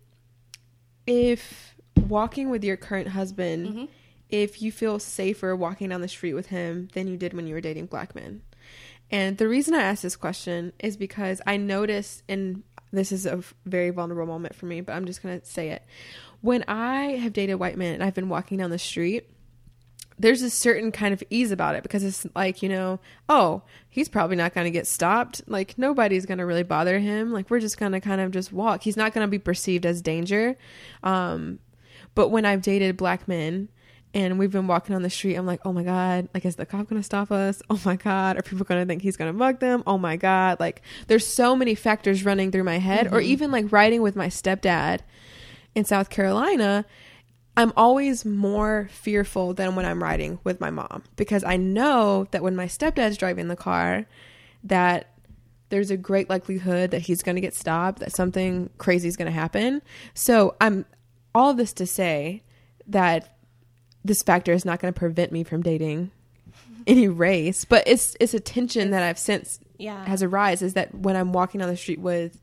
if walking with your current husband, mm-hmm. if you feel safer walking down the street with him than you did when you were dating black men. And the reason I asked this question is because I noticed, and this is a very vulnerable moment for me, but I'm just going to say it. When I have dated white men and I've been walking down the street, there's a certain kind of ease about it because it's like, you know, oh, he's probably not going to get stopped. Like, nobody's going to really bother him. Like, we're just going to kind of just walk. He's not going to be perceived as danger. Um, but when I've dated black men, and we've been walking on the street, I'm like, oh my God, like, is the cop going to stop us? Oh my God, are people going to think he's going to mug them? Oh my God. Like, there's so many factors running through my head. Mm-hmm. Or even like riding with my stepdad in South Carolina, I'm always more fearful than when I'm riding with my mom, because I know that when my stepdad's driving the car, that there's a great likelihood that he's going to get stopped, that something crazy is going to happen. So I'm all this to say that this factor is not going to prevent me from dating any race, but it's it's a tension it's, that I've since yeah. has arisen, is that when I'm walking down the street with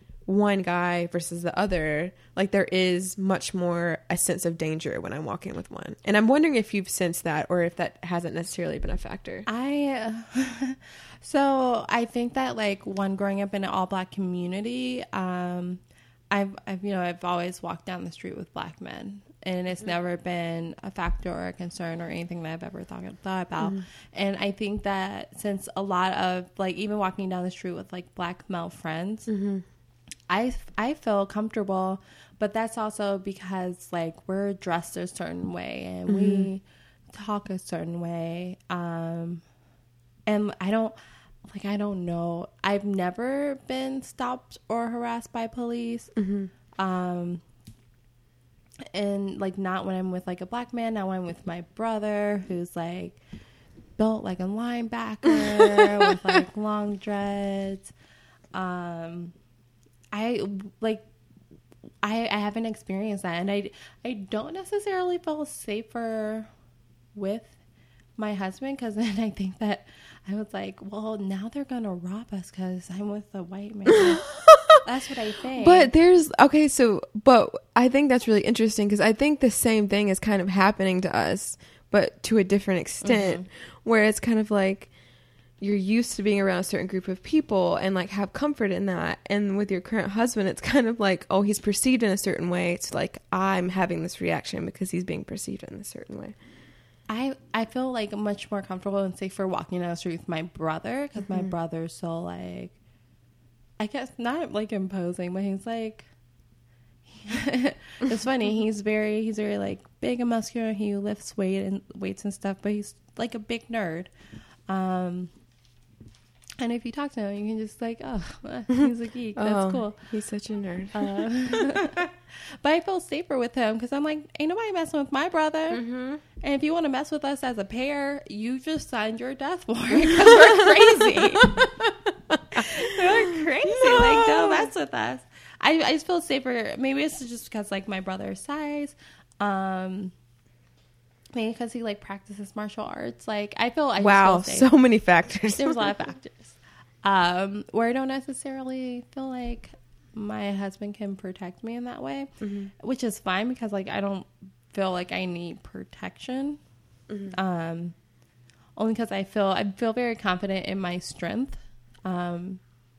one guy versus the other, like, there is much more a sense of danger when I'm walking with one. And I'm wondering if you've sensed that, or if that hasn't necessarily been a factor. I uh, so I think that, like, one, growing up in an all black community, um I've, I've you know I've always walked down the street with black men. And it's mm-hmm. never been a factor or a concern or anything that I've ever thought, thought about. Mm-hmm. And I think that since a lot of, like, even walking down the street with, like, black male friends, mm-hmm. I, I feel comfortable. But that's also because, like, we're dressed a certain way and mm-hmm. we talk a certain way. Um, and I don't, like, I don't know. I've never been stopped or harassed by police. Mm-hmm. Um And, like, not when I'm with, like, a black man, not when I'm with my brother, who's, like, built like a linebacker with, like, long dreads. Um, I, like, I, I haven't experienced that. And I, I don't necessarily feel safer with my husband, because then I think that I was like, well, now they're going to rob us because I'm with a white man. That's what I think. But there's, okay, so, but I think that's really interesting, because I think the same thing is kind of happening to us, but to a different extent, mm-hmm. where it's kind of like you're used to being around a certain group of people and, like, have comfort in that. And with your current husband, it's kind of like, oh, he's perceived in a certain way. It's like, I'm having this reaction because he's being perceived in a certain way. I, I feel like much more comfortable and safer walking down the street with my brother, because mm-hmm. my brother's so, like, I guess not, like, imposing, but he's like, it's funny. He's very, he's very, like, big and muscular. He lifts weight and weights and stuff, but he's like a big nerd. Um, and if you talk to him, you can just, like, oh, he's a geek. That's oh, cool. He's such a nerd. Uh, But I feel safer with him because I'm like, ain't nobody messing with my brother. Mm-hmm. And if you want to mess with us as a pair, you just signed your death warrant because we're crazy. We're crazy. No. Like, don't mess with us. I, I just feel safer. Maybe it's just because, like, my brother's size. Um, maybe because he, like, practices martial arts. Like, I feel I Wow, just feel so many factors. There's a lot of factors. Um, where I don't necessarily feel like my husband can protect me in that way, mm-hmm. which is fine because, like, I don't feel like I need protection. Mm-hmm. Um, only because I feel I feel very confident in my strength, um,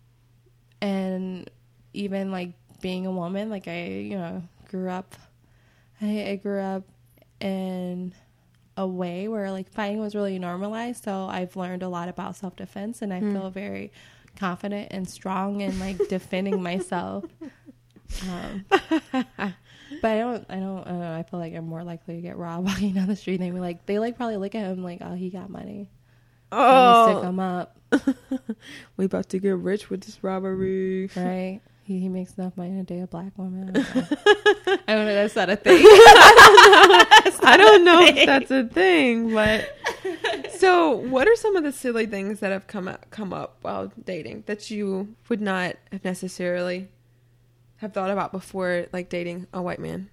and even like being a woman, like I you know grew up, I, I grew up in a way where like fighting was really normalized. So I've learned a lot about self defense, and I mm. feel very confident and strong in like defending myself. Um, but I don't, I don't, I don't know. I feel like I'm more likely to get robbed walking down the street. They be like, they like probably look at him like, oh, he got money. Oh, stick him up. We about to get rich with this robbery, right? He, he makes enough money to date a black woman. I don't know. I don't know. That's not a thing. I don't know if that's a thing, but so what are some of the silly things that have come up, come up while dating that you would not have necessarily have thought about before, like dating a white man?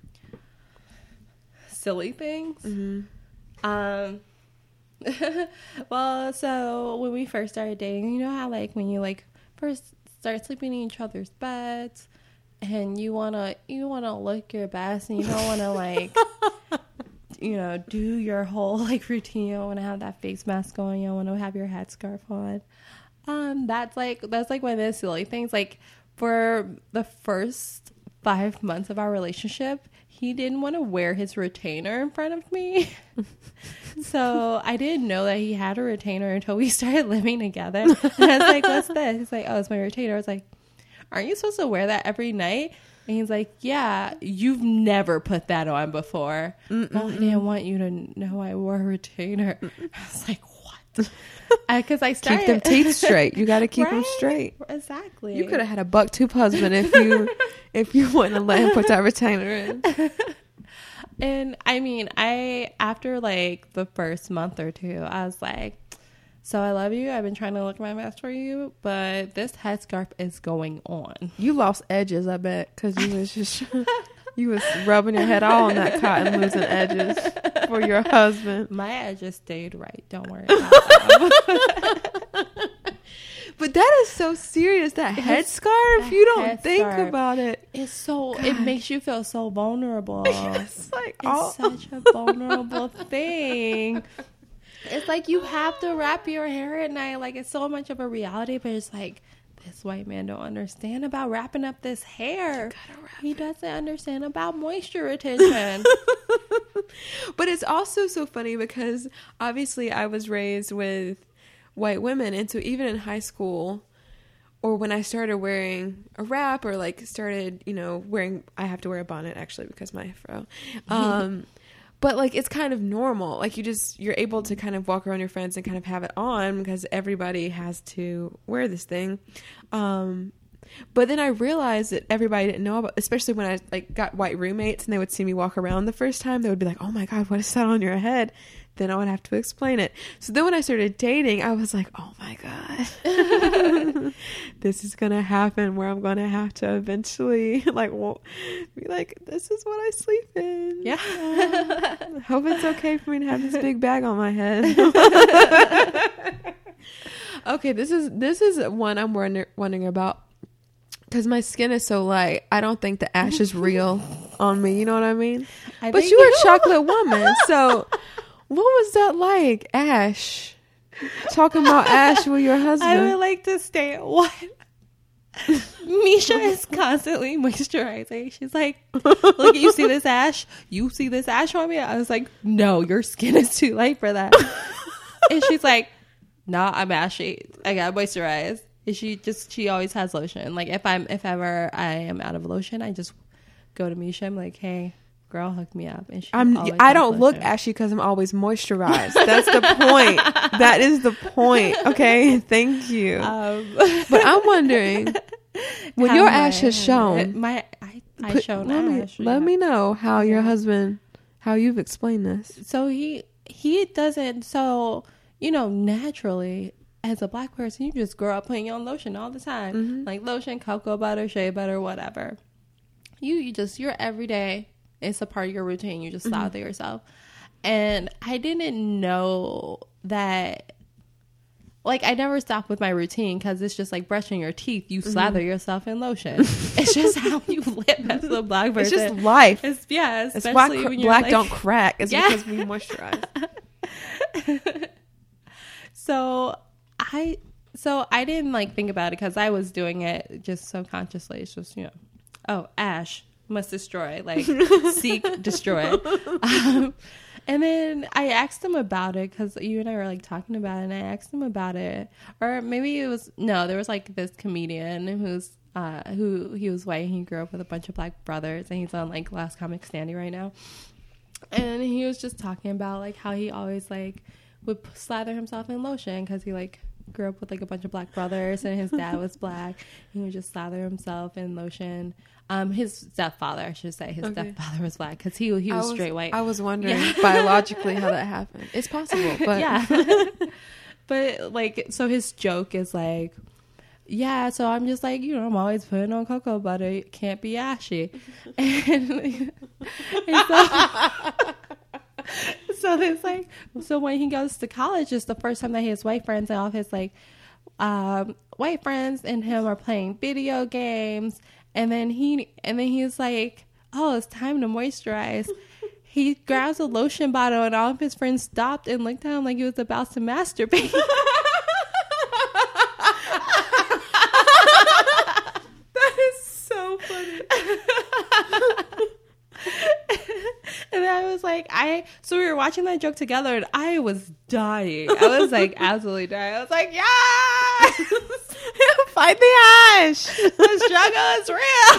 Silly things? Mm-hmm. Um, well, so when we first started dating, you know how like when you like first start sleeping in each other's beds and you want to you want to look your best and you don't want to like you know do your whole like routine. You don't want to have that face mask on, you don't want to have your headscarf on. Um that's like that's like one of the silly things. Like for the first five months of our relationship, he didn't want to wear his retainer in front of me. So I didn't know that he had a retainer until we started living together. And I was like, what's this? He's like, oh, it's my retainer. I was like, aren't you supposed to wear that every night? And he's like, yeah, you've never put that on before. Well, I didn't want you to know I wore a retainer. Mm-mm. I was like, what? Because I, I started... Keep them teeth straight. You got to keep right? them straight. Exactly. You could have had a buck tooth husband if you if you wouldn't have let him put that retainer in. And I mean, I after like the first month or two, I was like, so I love you. I've been trying to look my best for you, but this headscarf is going on. You lost edges, I bet, because you was just you was rubbing your head all on that cotton, losing edges for your husband. My edges stayed right. Don't worry about that. But that is so serious. That headscarf, you don't head think scarf. About it. It's so, God. It makes you feel so vulnerable. It's like, it's all... such a vulnerable thing. It's like you have to wrap your hair at night. Like it's so much of a reality, but it's like, this white man don't understand about wrapping up this hair. He doesn't understand about moisture retention. But it's also so funny because obviously I was raised with white women, and so even in high school or when I started wearing a wrap or like started, you know, wearing, I have to wear a bonnet actually because my fro. Um, but like it's kind of normal. Like you just, you're able to kind of walk around your friends and kind of have it on because everybody has to wear this thing. Um, but then I realized that everybody didn't know about, especially when I like got white roommates and they would see me walk around the first time, they would be like, oh my God, what is that on your head? Then I would have to explain it. So then when I started dating, I was like, oh my God, this is going to happen where I'm going to have to eventually like, well, be like, this is what I sleep in. Yeah. Um, hope it's okay for me to have this big bag on my head. Okay. This is, this is one I'm wonder, wondering about because my skin is so light. I don't think the ash is real on me. You know what I mean? I but you are a chocolate woman. So what was that like, Ash? Talking about Ash with your husband. I would like to stay at what? Misha is constantly moisturizing. She's like, look, you see this ash? You see this ash on me? I was like, no, your skin is too light for that. And she's like, nah, I'm ashy. I gotta moisturize. And she just, she always has lotion. Like if I'm, if ever I am out of lotion, I just go to Misha. I'm like, hey, girl, hook me up. And she I'm, I don't look ashy because I'm always moisturized. That's the point. That is the point. Okay, thank you. Um, but I'm wondering, when your ash has shown, my, I, I Put, shown let me, Ash. let yeah. me know how your Yeah. husband, how you've explained this. So he he doesn't. So you know, naturally, as a black person, you just grow up putting on lotion all the time, Mm-hmm. like lotion, cocoa butter, shea butter, whatever. You you just you're every day. It's a part of your routine. You just Mm-hmm. slather yourself, and I didn't know that. Like, I never stop with my routine because it's just like brushing your teeth. You slather Mm-hmm. yourself in lotion. It's just how you live as a black person. It's just life. It's, yeah, It's why especially cr- when you're black like, don't crack. It's Yeah. because we moisturize. So I, so I didn't like think about it because I was doing it just subconsciously. It's just, you know, oh, Ash must destroy, like seek, destroy. Um, and then I asked him about it because you and I were like talking about it, and I asked him about it, or maybe it was no, there was like this comedian who's uh who he was white and he grew up with a bunch of black brothers, and he's on like Last Comic Standing right now, and he was just talking about like how he always like would slather himself in lotion because he like grew up with like a bunch of black brothers and his dad was black. He would just slather himself in lotion. Um, his stepfather, I should say, his Okay. stepfather was black because he he was, I was straight white. I was wondering Yeah. biologically how that happened. It's possible, but yeah, but like, so his joke is like, yeah, so I'm just like, you know, I'm always putting on cocoa butter. It can't be ashy, and, and so. So it's like, so when he goes to college, it's the first time that his white friends and all of his like um, white friends and him are playing video games, and then he and then he's like, oh, it's time to moisturize. He grabs a lotion bottle, and all of his friends stopped and looked at him like he was about to masturbate. that is so funny. And I was like, I, so we were watching that joke together and I was dying. I was like, absolutely dying. I was like, yes! Fight the ash. The struggle is real.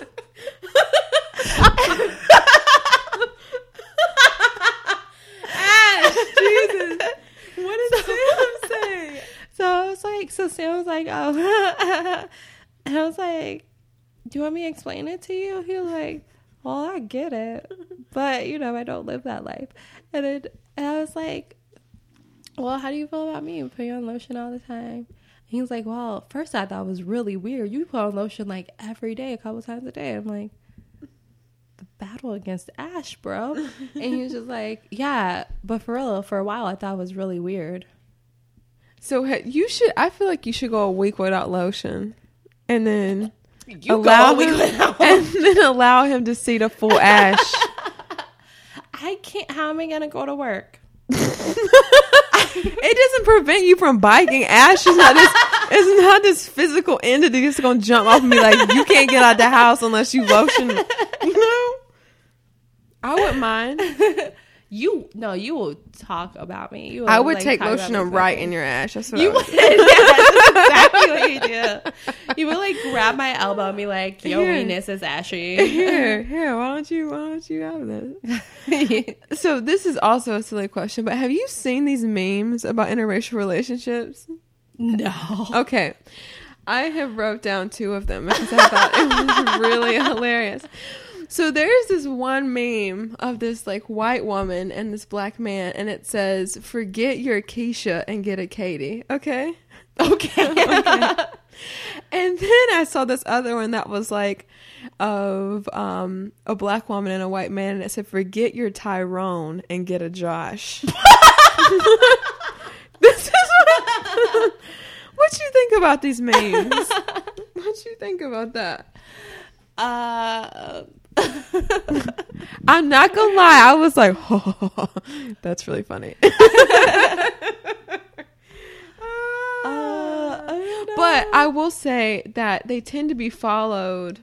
Ash, Jesus. What did Sam say? So I was like, so Sam was like, oh. And I was like, do you want me to explain it to you? He was like, well, I get it, but you know, I don't live that life. And then and I was like, well, how do you feel about me putting on lotion all the time? And he was like, well, at first I thought it was really weird. You put on lotion like every day, a couple times a day. I'm like, the battle against Ash, bro. And he was just like, yeah, but for real, for a while I thought it was really weird. So ha- you should. I feel like you should go a week without lotion, and then You allow go a him, week without- and then allow him to see the full Ash. I can't. How am I gonna go to work? It doesn't prevent you from biking. Ash is not this. It's not this physical entity that's gonna jump off and be like, you can't get out the house unless you lotion. You know, I wouldn't mind. You no, you will talk about me. You will, I would like, take talk about lotion me and for write things. in your ash. That's what You I would. would. Yeah, that's exactly what you do. You would like grab my elbow and be like, "Your Here. weenus is ashy." Here, here. Why don't you? Why don't you have this? So this is also a silly question, but have you seen these memes about interracial relationships? No. Okay. I have wrote down two of them because I thought it was really hilarious. So there's this one meme of this like white woman and this black man, and it says, forget your Keisha and get a Katie. Okay? Okay. Okay. And then I saw this other one that was like of um, a black woman and a white man, and it said, forget your Tyrone and get a Josh. This is what, what you think about these memes? What you think about that? Uh. I'm not gonna lie, I was like, oh, that's really funny. Uh, I don't know. But I will say that they tend to be followed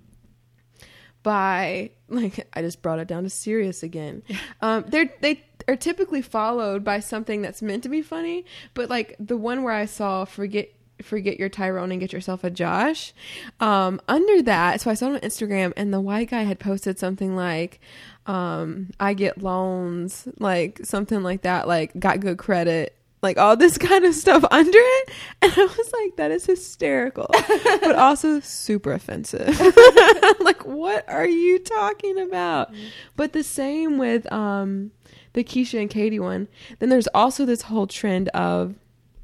by, like, I just brought it down to serious again. Um, they're they are typically followed by something that's meant to be funny, but like the one where I saw forget forget your Tyrone and get yourself a Josh. Um, under that, so I saw it on Instagram, and the white guy had posted something like, um, I get loans, like something like that, like got good credit. like all this kind of stuff under it. And I was like, that is hysterical, but also super offensive. Like, what are you talking about? Mm-hmm. But the same with um, the Keisha and Katie one. Then there's also this whole trend of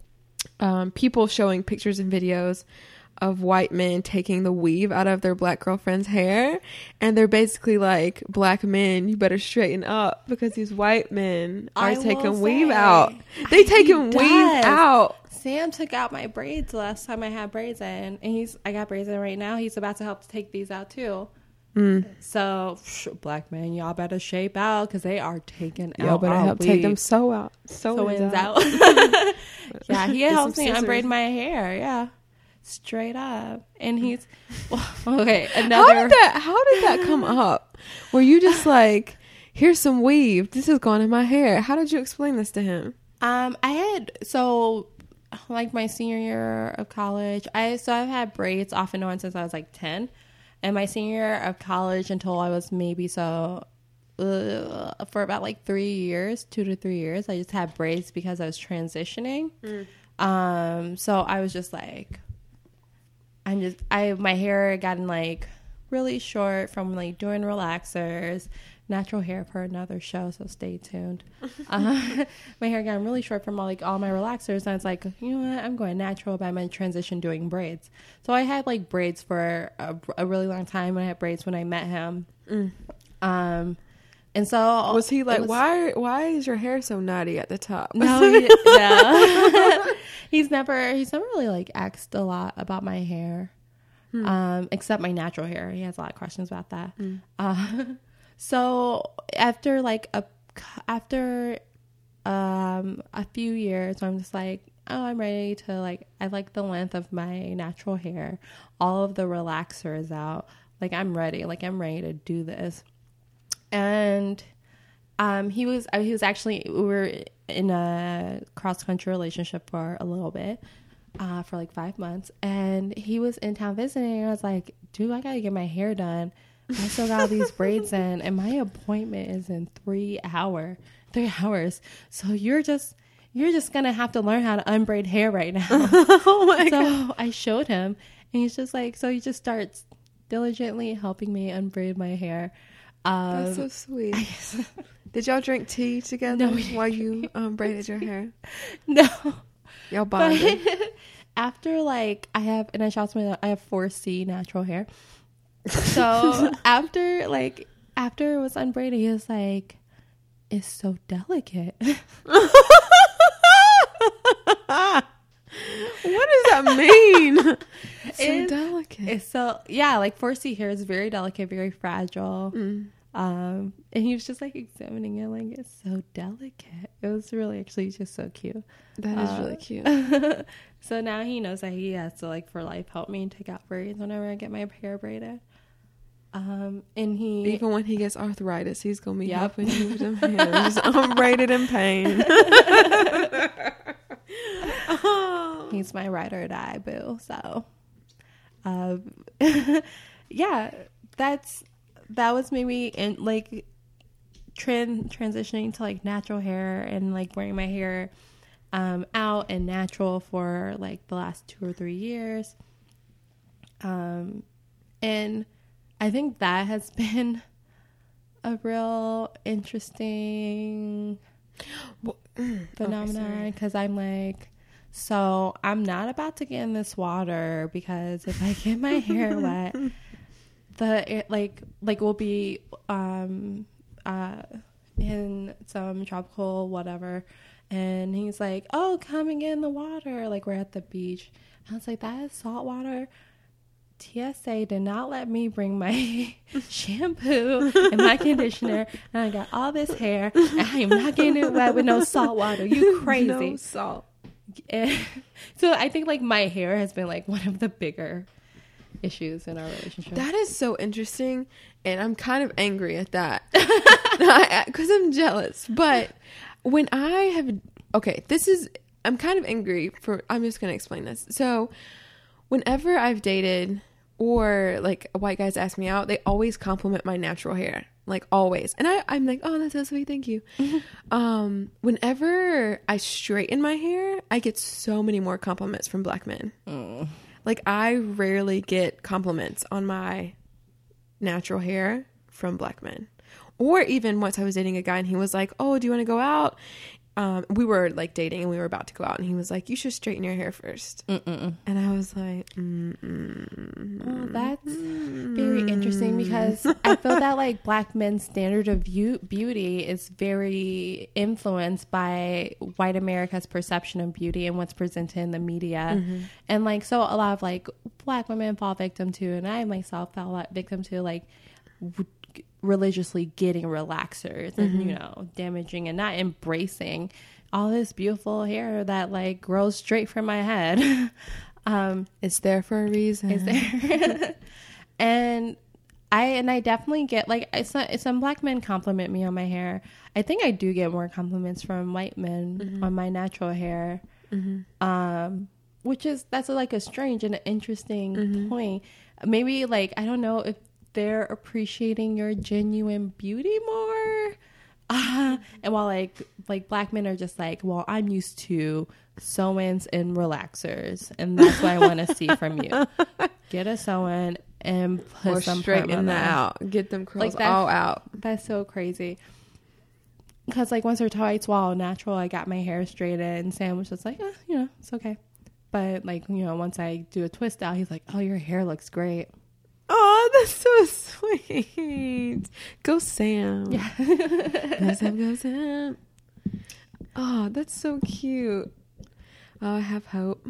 um, people showing pictures and videos of white men taking the weave out of their black girlfriend's hair, and they're basically like, black men, you better straighten up because these white men are I taking weave say, out. They taking weave out. Sam took out my braids last time I had braids in, and he's I got braids in right now. He's about to help to take these out too. Mm. So black men, y'all better shape out because they are taking y'all out. Y'all better help weave. Take them sew out. Sew, sew ends out. out. Yeah, he helps me unbraid my hair. Yeah. Straight up. And he's well, okay, another how did that how did that come up? Were you just like, here's some weave, this is going in my hair? How did you explain this to him? Um I had so like my senior year of college, I so I've had braids off and on since I was like ten. And my senior year of college until I was maybe so uh, for about like three years, two to three years, I just had braids because I was transitioning. Mm. Um so I was just like I'm just, I, my hair had gotten like really short from like doing relaxers, natural hair for another show. So stay tuned. uh, my hair got really short from all, like all my relaxers. And I was like, you know what? I'm going natural, but I'm going to transition doing braids. So I had like braids for a, a really long time. And I had braids when I met him. Mm. Um, and so was he like, was, why, why is your hair so naughty at the top? No, he, no. he's never, he's never really like asked a lot about my hair, hmm. um, except my natural hair. He has a lot of questions about that. Hmm. Uh, so after like a, after, um, a few years, I'm just like, oh, I'm ready to like, I like the length of my natural hair. All of the relaxer is out. Like I'm ready. Like I'm ready to do this. And um, he was he was actually, we were in a cross-country relationship for a little bit, uh, for like five months. And he was in town visiting, and I was like, dude, I got to get my hair done. I still got all these braids in, and my appointment is in three hour, three hours. So you're just, you're just going to have to learn how to unbraid hair right now. Oh my so God. I showed him, and he's just like, so he just starts diligently helping me unbraid my hair. Um, That's so sweet. Did y'all drink tea together no, while you um, braided your hair? No. Y'all bonded. After like I have, and I shout to my, I have four C natural hair. So after like after it was unbraided, he was like, "It's so delicate." What does that mean? It's so it's, delicate. It's so yeah, like four C hair is very delicate, very fragile. Mm. Um, and he was just like examining it, like it's so delicate. It was really actually just so cute. That is uh, really cute. So now he knows that he has to like for life help me take out braids whenever I get my hair braided. Um, and he even when he gets arthritis, he's gonna be yep. helping you with them hairs, unbraided in pain. Oh. He's my ride or die boo. So, um, yeah, that's that was maybe in like trend transitioning to like natural hair and like wearing my hair um, out and natural for like the last two or three years. Um, and I think that has been a real interesting well, phenomenon because okay, I'm like, so I'm not about to get in this water because if I get my hair wet, the it, like like we'll be um uh in some tropical whatever, and he's like, oh, come and get in the water, like we're at the beach. And I was like, that is salt water. T S A did not let me bring my shampoo and my conditioner, and I got all this hair, and I am not getting it wet with no salt water. You crazy. No salt. And so I think like my hair has been like one of the bigger issues in our relationship. That is so interesting, and I'm kind of angry at that because I'm jealous. But when I have, okay, this is, I'm kind of angry for, I'm just going to explain this. So whenever I've dated or like white guys ask me out, they always compliment my natural hair. like always. And I, I'm like, oh, that's so sweet. Thank you. um, whenever I straighten my hair, I get so many more compliments from black men. Mm. Like I rarely get compliments on my natural hair from black men. Or even once I was dating a guy and he was like, oh, do you want to go out? Um, we were like dating and we were about to go out and he was like, you should straighten your hair first. Mm-mm. And I was like, mm-mm. Oh, that's very interesting because I feel that like black men's standard of view- beauty is very influenced by white America's perception of beauty and what's presented in the media. Mm-hmm. And like, so a lot of like black women fall victim to, and I myself fell victim to like w- religiously getting relaxers and mm-hmm. you know damaging and not embracing all this beautiful hair that like grows straight from my head. um it's there for a reason. It's there. and I and I definitely get like some, some black men compliment me on my hair. I think I do get more compliments from white men mm-hmm. on my natural hair. Mm-hmm. um which is that's like a strange and interesting mm-hmm. point. Maybe like I don't know if they're appreciating your genuine beauty more. Uh, and while like like black men are just like, well, I'm used to sew-ins and relaxers, and that's what I want to see from you. Get a sew-in and put or some straighten that out. Get them curls like all out. That's so crazy. Because like once or twice while natural, I got my hair straightened, and Sam was just like, eh, you know, it's okay. But like, you know, once I do a twist out, he's like, oh, your hair looks great. Oh, that's so sweet. Go Sam. Yeah. Go Sam, go Sam. Oh, that's so cute. Oh, I have hope.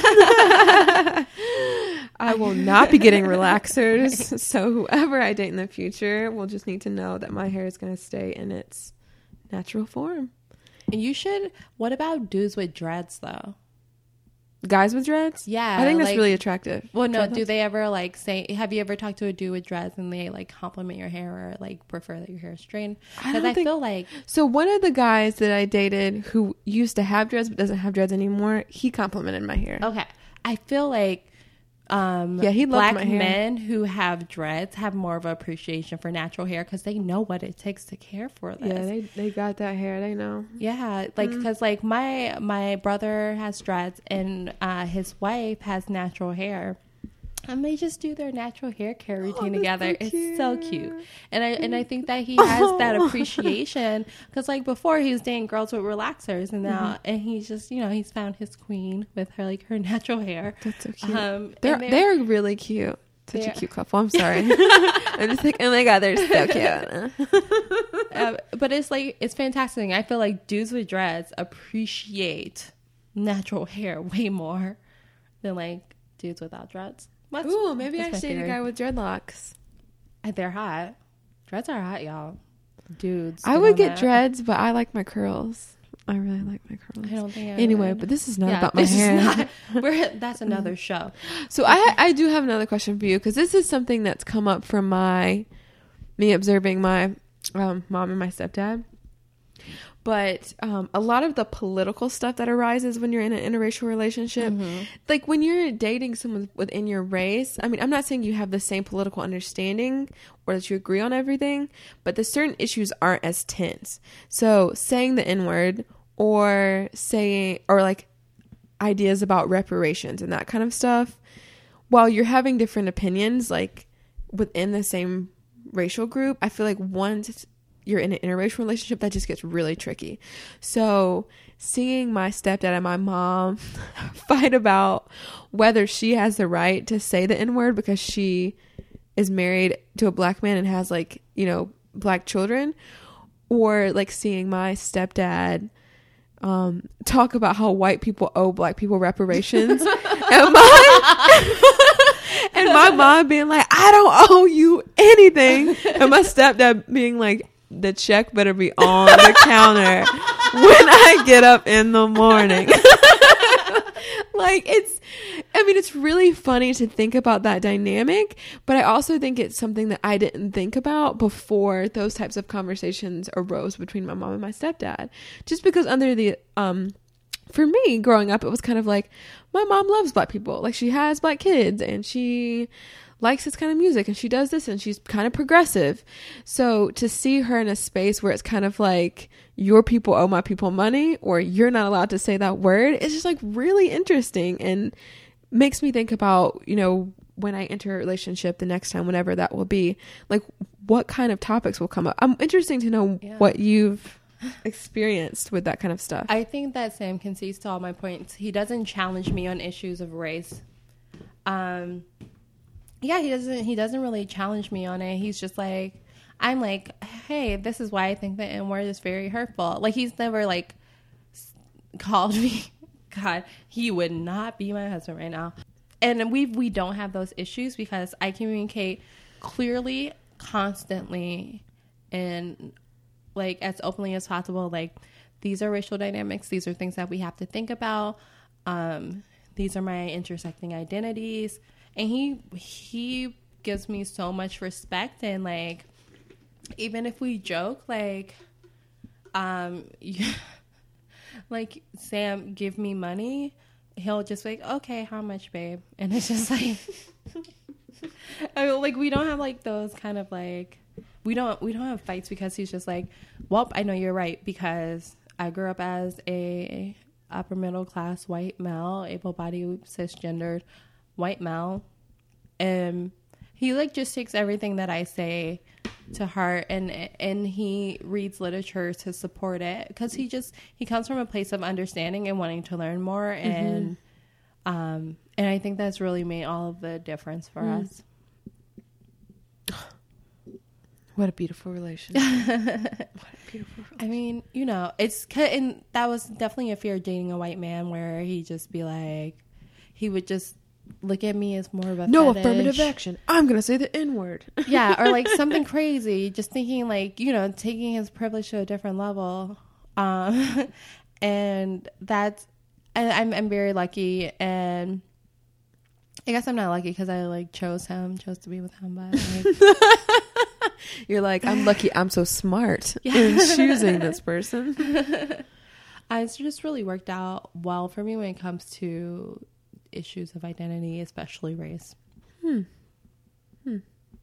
I will not be getting relaxers. So whoever I date in the future will just need to know that my hair is going to stay in its natural form. And you should, what about dudes with dreads though? Guys with dreads? Yeah. I think that's like, really attractive. Well, no, Dreadlocks? Do they ever like say, have you ever talked to a dude with dreads and they like compliment your hair or like prefer that your hair is straightened? Because I, I think, feel like. So one of the guys that I dated who used to have dreads but doesn't have dreads anymore, he complimented my hair. Okay. I feel like um, yeah, he black my hair. men who have dreads have more of an appreciation for natural hair because they know what it takes to care for this. Yeah, they they got that hair. They know. Yeah, like because mm. like my my brother has dreads and uh, his wife has natural hair. And they just do their natural hair care routine oh, together. So it's so cute, and I and I think that he has oh. that appreciation because like before he was dating girls with relaxers, and now mm-hmm. and he's just you know he's found his queen with her like her natural hair. That's so cute. Um, they're, they're they're really cute. Such a cute couple. I'm sorry. I'm just like, oh my god, they're so cute. uh, but it's like it's fantastic. I feel like dudes with dreads appreciate natural hair way more than like dudes without dreads. What's, Ooh, maybe I should date a guy with dreadlocks. They're hot. Dreads are hot, y'all. Dudes. I would get that. dreads, but I like my curls. I really like my curls. I don't think I Anyway, would. but this is not yeah, about my hair. Not, we're, that's another show. So I I do have another question for you because this is something that's come up from my me observing my um, mom and my stepdad. But um, a lot of the political stuff that arises when you're in an interracial relationship, mm-hmm. like when you're dating someone within your race, I mean, I'm not saying you have the same political understanding or that you agree on everything, but the certain issues aren't as tense. So saying the N-word or saying, or like ideas about reparations and that kind of stuff, while you're having different opinions, like within the same racial group, I feel like once you're in an interracial relationship, that just gets really tricky. So seeing my stepdad and my mom fight about whether she has the right to say the N-word because she is married to a black man and has like, you know, black children, or like seeing my stepdad um, talk about how white people owe black people reparations. and my and my mom being like, I don't owe you anything. And my stepdad being like, the check better be on the counter when I get up in the morning. Like it's, I mean, it's really funny to think about that dynamic, but I also think it's something that I didn't think about before those types of conversations arose between my mom and my stepdad. Just because under the, um, for me growing up, it was kind of like, my mom loves black people. Like she has black kids and she likes this kind of music and she does this and she's kind of progressive. So to see her in a space where it's kind of like your people owe my people money, or you're not allowed to say that word, it's just like really interesting and makes me think about, you know, when I enter a relationship the next time, whenever that will be, like what kind of topics will come up. I'm interested to know yeah. what you've experienced with that kind of stuff. I think that Sam concedes to all my points. He doesn't challenge me on issues of race. Um, yeah, he doesn't, he doesn't really challenge me on it. He's just like, I'm like, hey, this is why I think the N word is very hurtful. Like, he's never like called me. God, he would not be my husband right now. And we we don't have those issues because I communicate clearly, constantly, and like as openly as possible. Like, these are racial dynamics. These are things that we have to think about. Um, these are my intersecting identities. And he he gives me so much respect. And like, even if we joke, like, um, like, Sam, give me money. He'll just be like, okay, how much, babe? And it's just like, I mean, like, we don't have like those kind of like, we don't, we don't have fights because he's just like, well, I know you're right because I grew up as a upper middle class white male, able-bodied, cisgendered white male. And he like just takes everything that I say to heart, and and he reads literature to support it because he just he comes from a place of understanding and wanting to learn more, and mm-hmm. um and I think that's really made all of the difference for mm. us. What a beautiful relationship. What a beautiful relationship. I mean, you know, it's and that was definitely a fear of dating a white man, where he'd just be like, he would just look at me as more of a no fetish. Affirmative action. I'm gonna say the N word. Yeah, or like something crazy. Just thinking like, you know, taking his privilege to a different level. Um, and that's, and I'm I'm very lucky, and I guess I'm not lucky because I like chose him, chose to be with him. But like, you're like, I'm lucky. I'm so smart yeah. in choosing this person. uh, it's just really worked out well for me when it comes to issues of identity, especially race. Hmm. Hmm.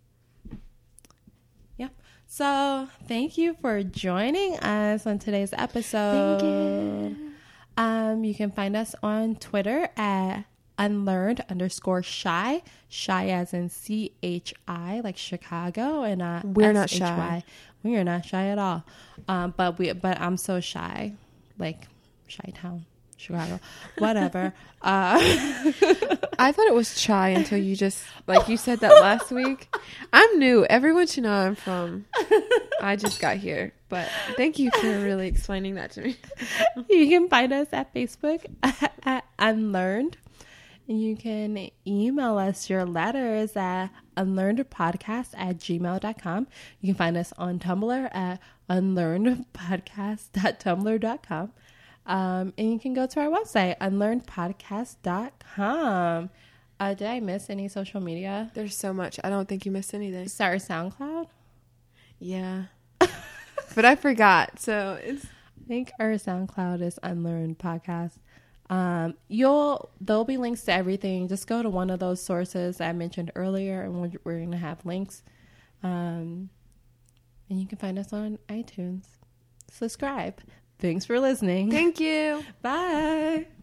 Yeah. So thank you for joining us on today's episode. Thank you. Um, you can find us on Twitter at unlearned underscore shy, shy as in C H I, like Chicago, and uh, we're not shy. We are not shy at all. Um, but we, but I'm so shy, like Chi-town. Chicago, whatever. uh I thought it was chai until you just like you said that last week. I'm new. Everyone should know I'm from. I just got here, but thank you for really explaining that to me. You can find us at Facebook at, at Unlearned, and you can email us your letters at unlearnedpodcast at gmail dot com. You can find us on Tumblr at unlearnedpodcast dot tumblr dot com. Um, and you can go to our website, unlearned podcast dot com. Uh, did I miss any social media? There's so much. I don't think you missed anything. Sorry, SoundCloud? Yeah. But I forgot. So it's... I think our SoundCloud is Unlearned Podcast. Um, you'll there'll be links to everything. Just go to one of those sources I mentioned earlier, and we're, we're going to have links. Um, and you can find us on iTunes. Subscribe. Thanks for listening. Thank you. Bye.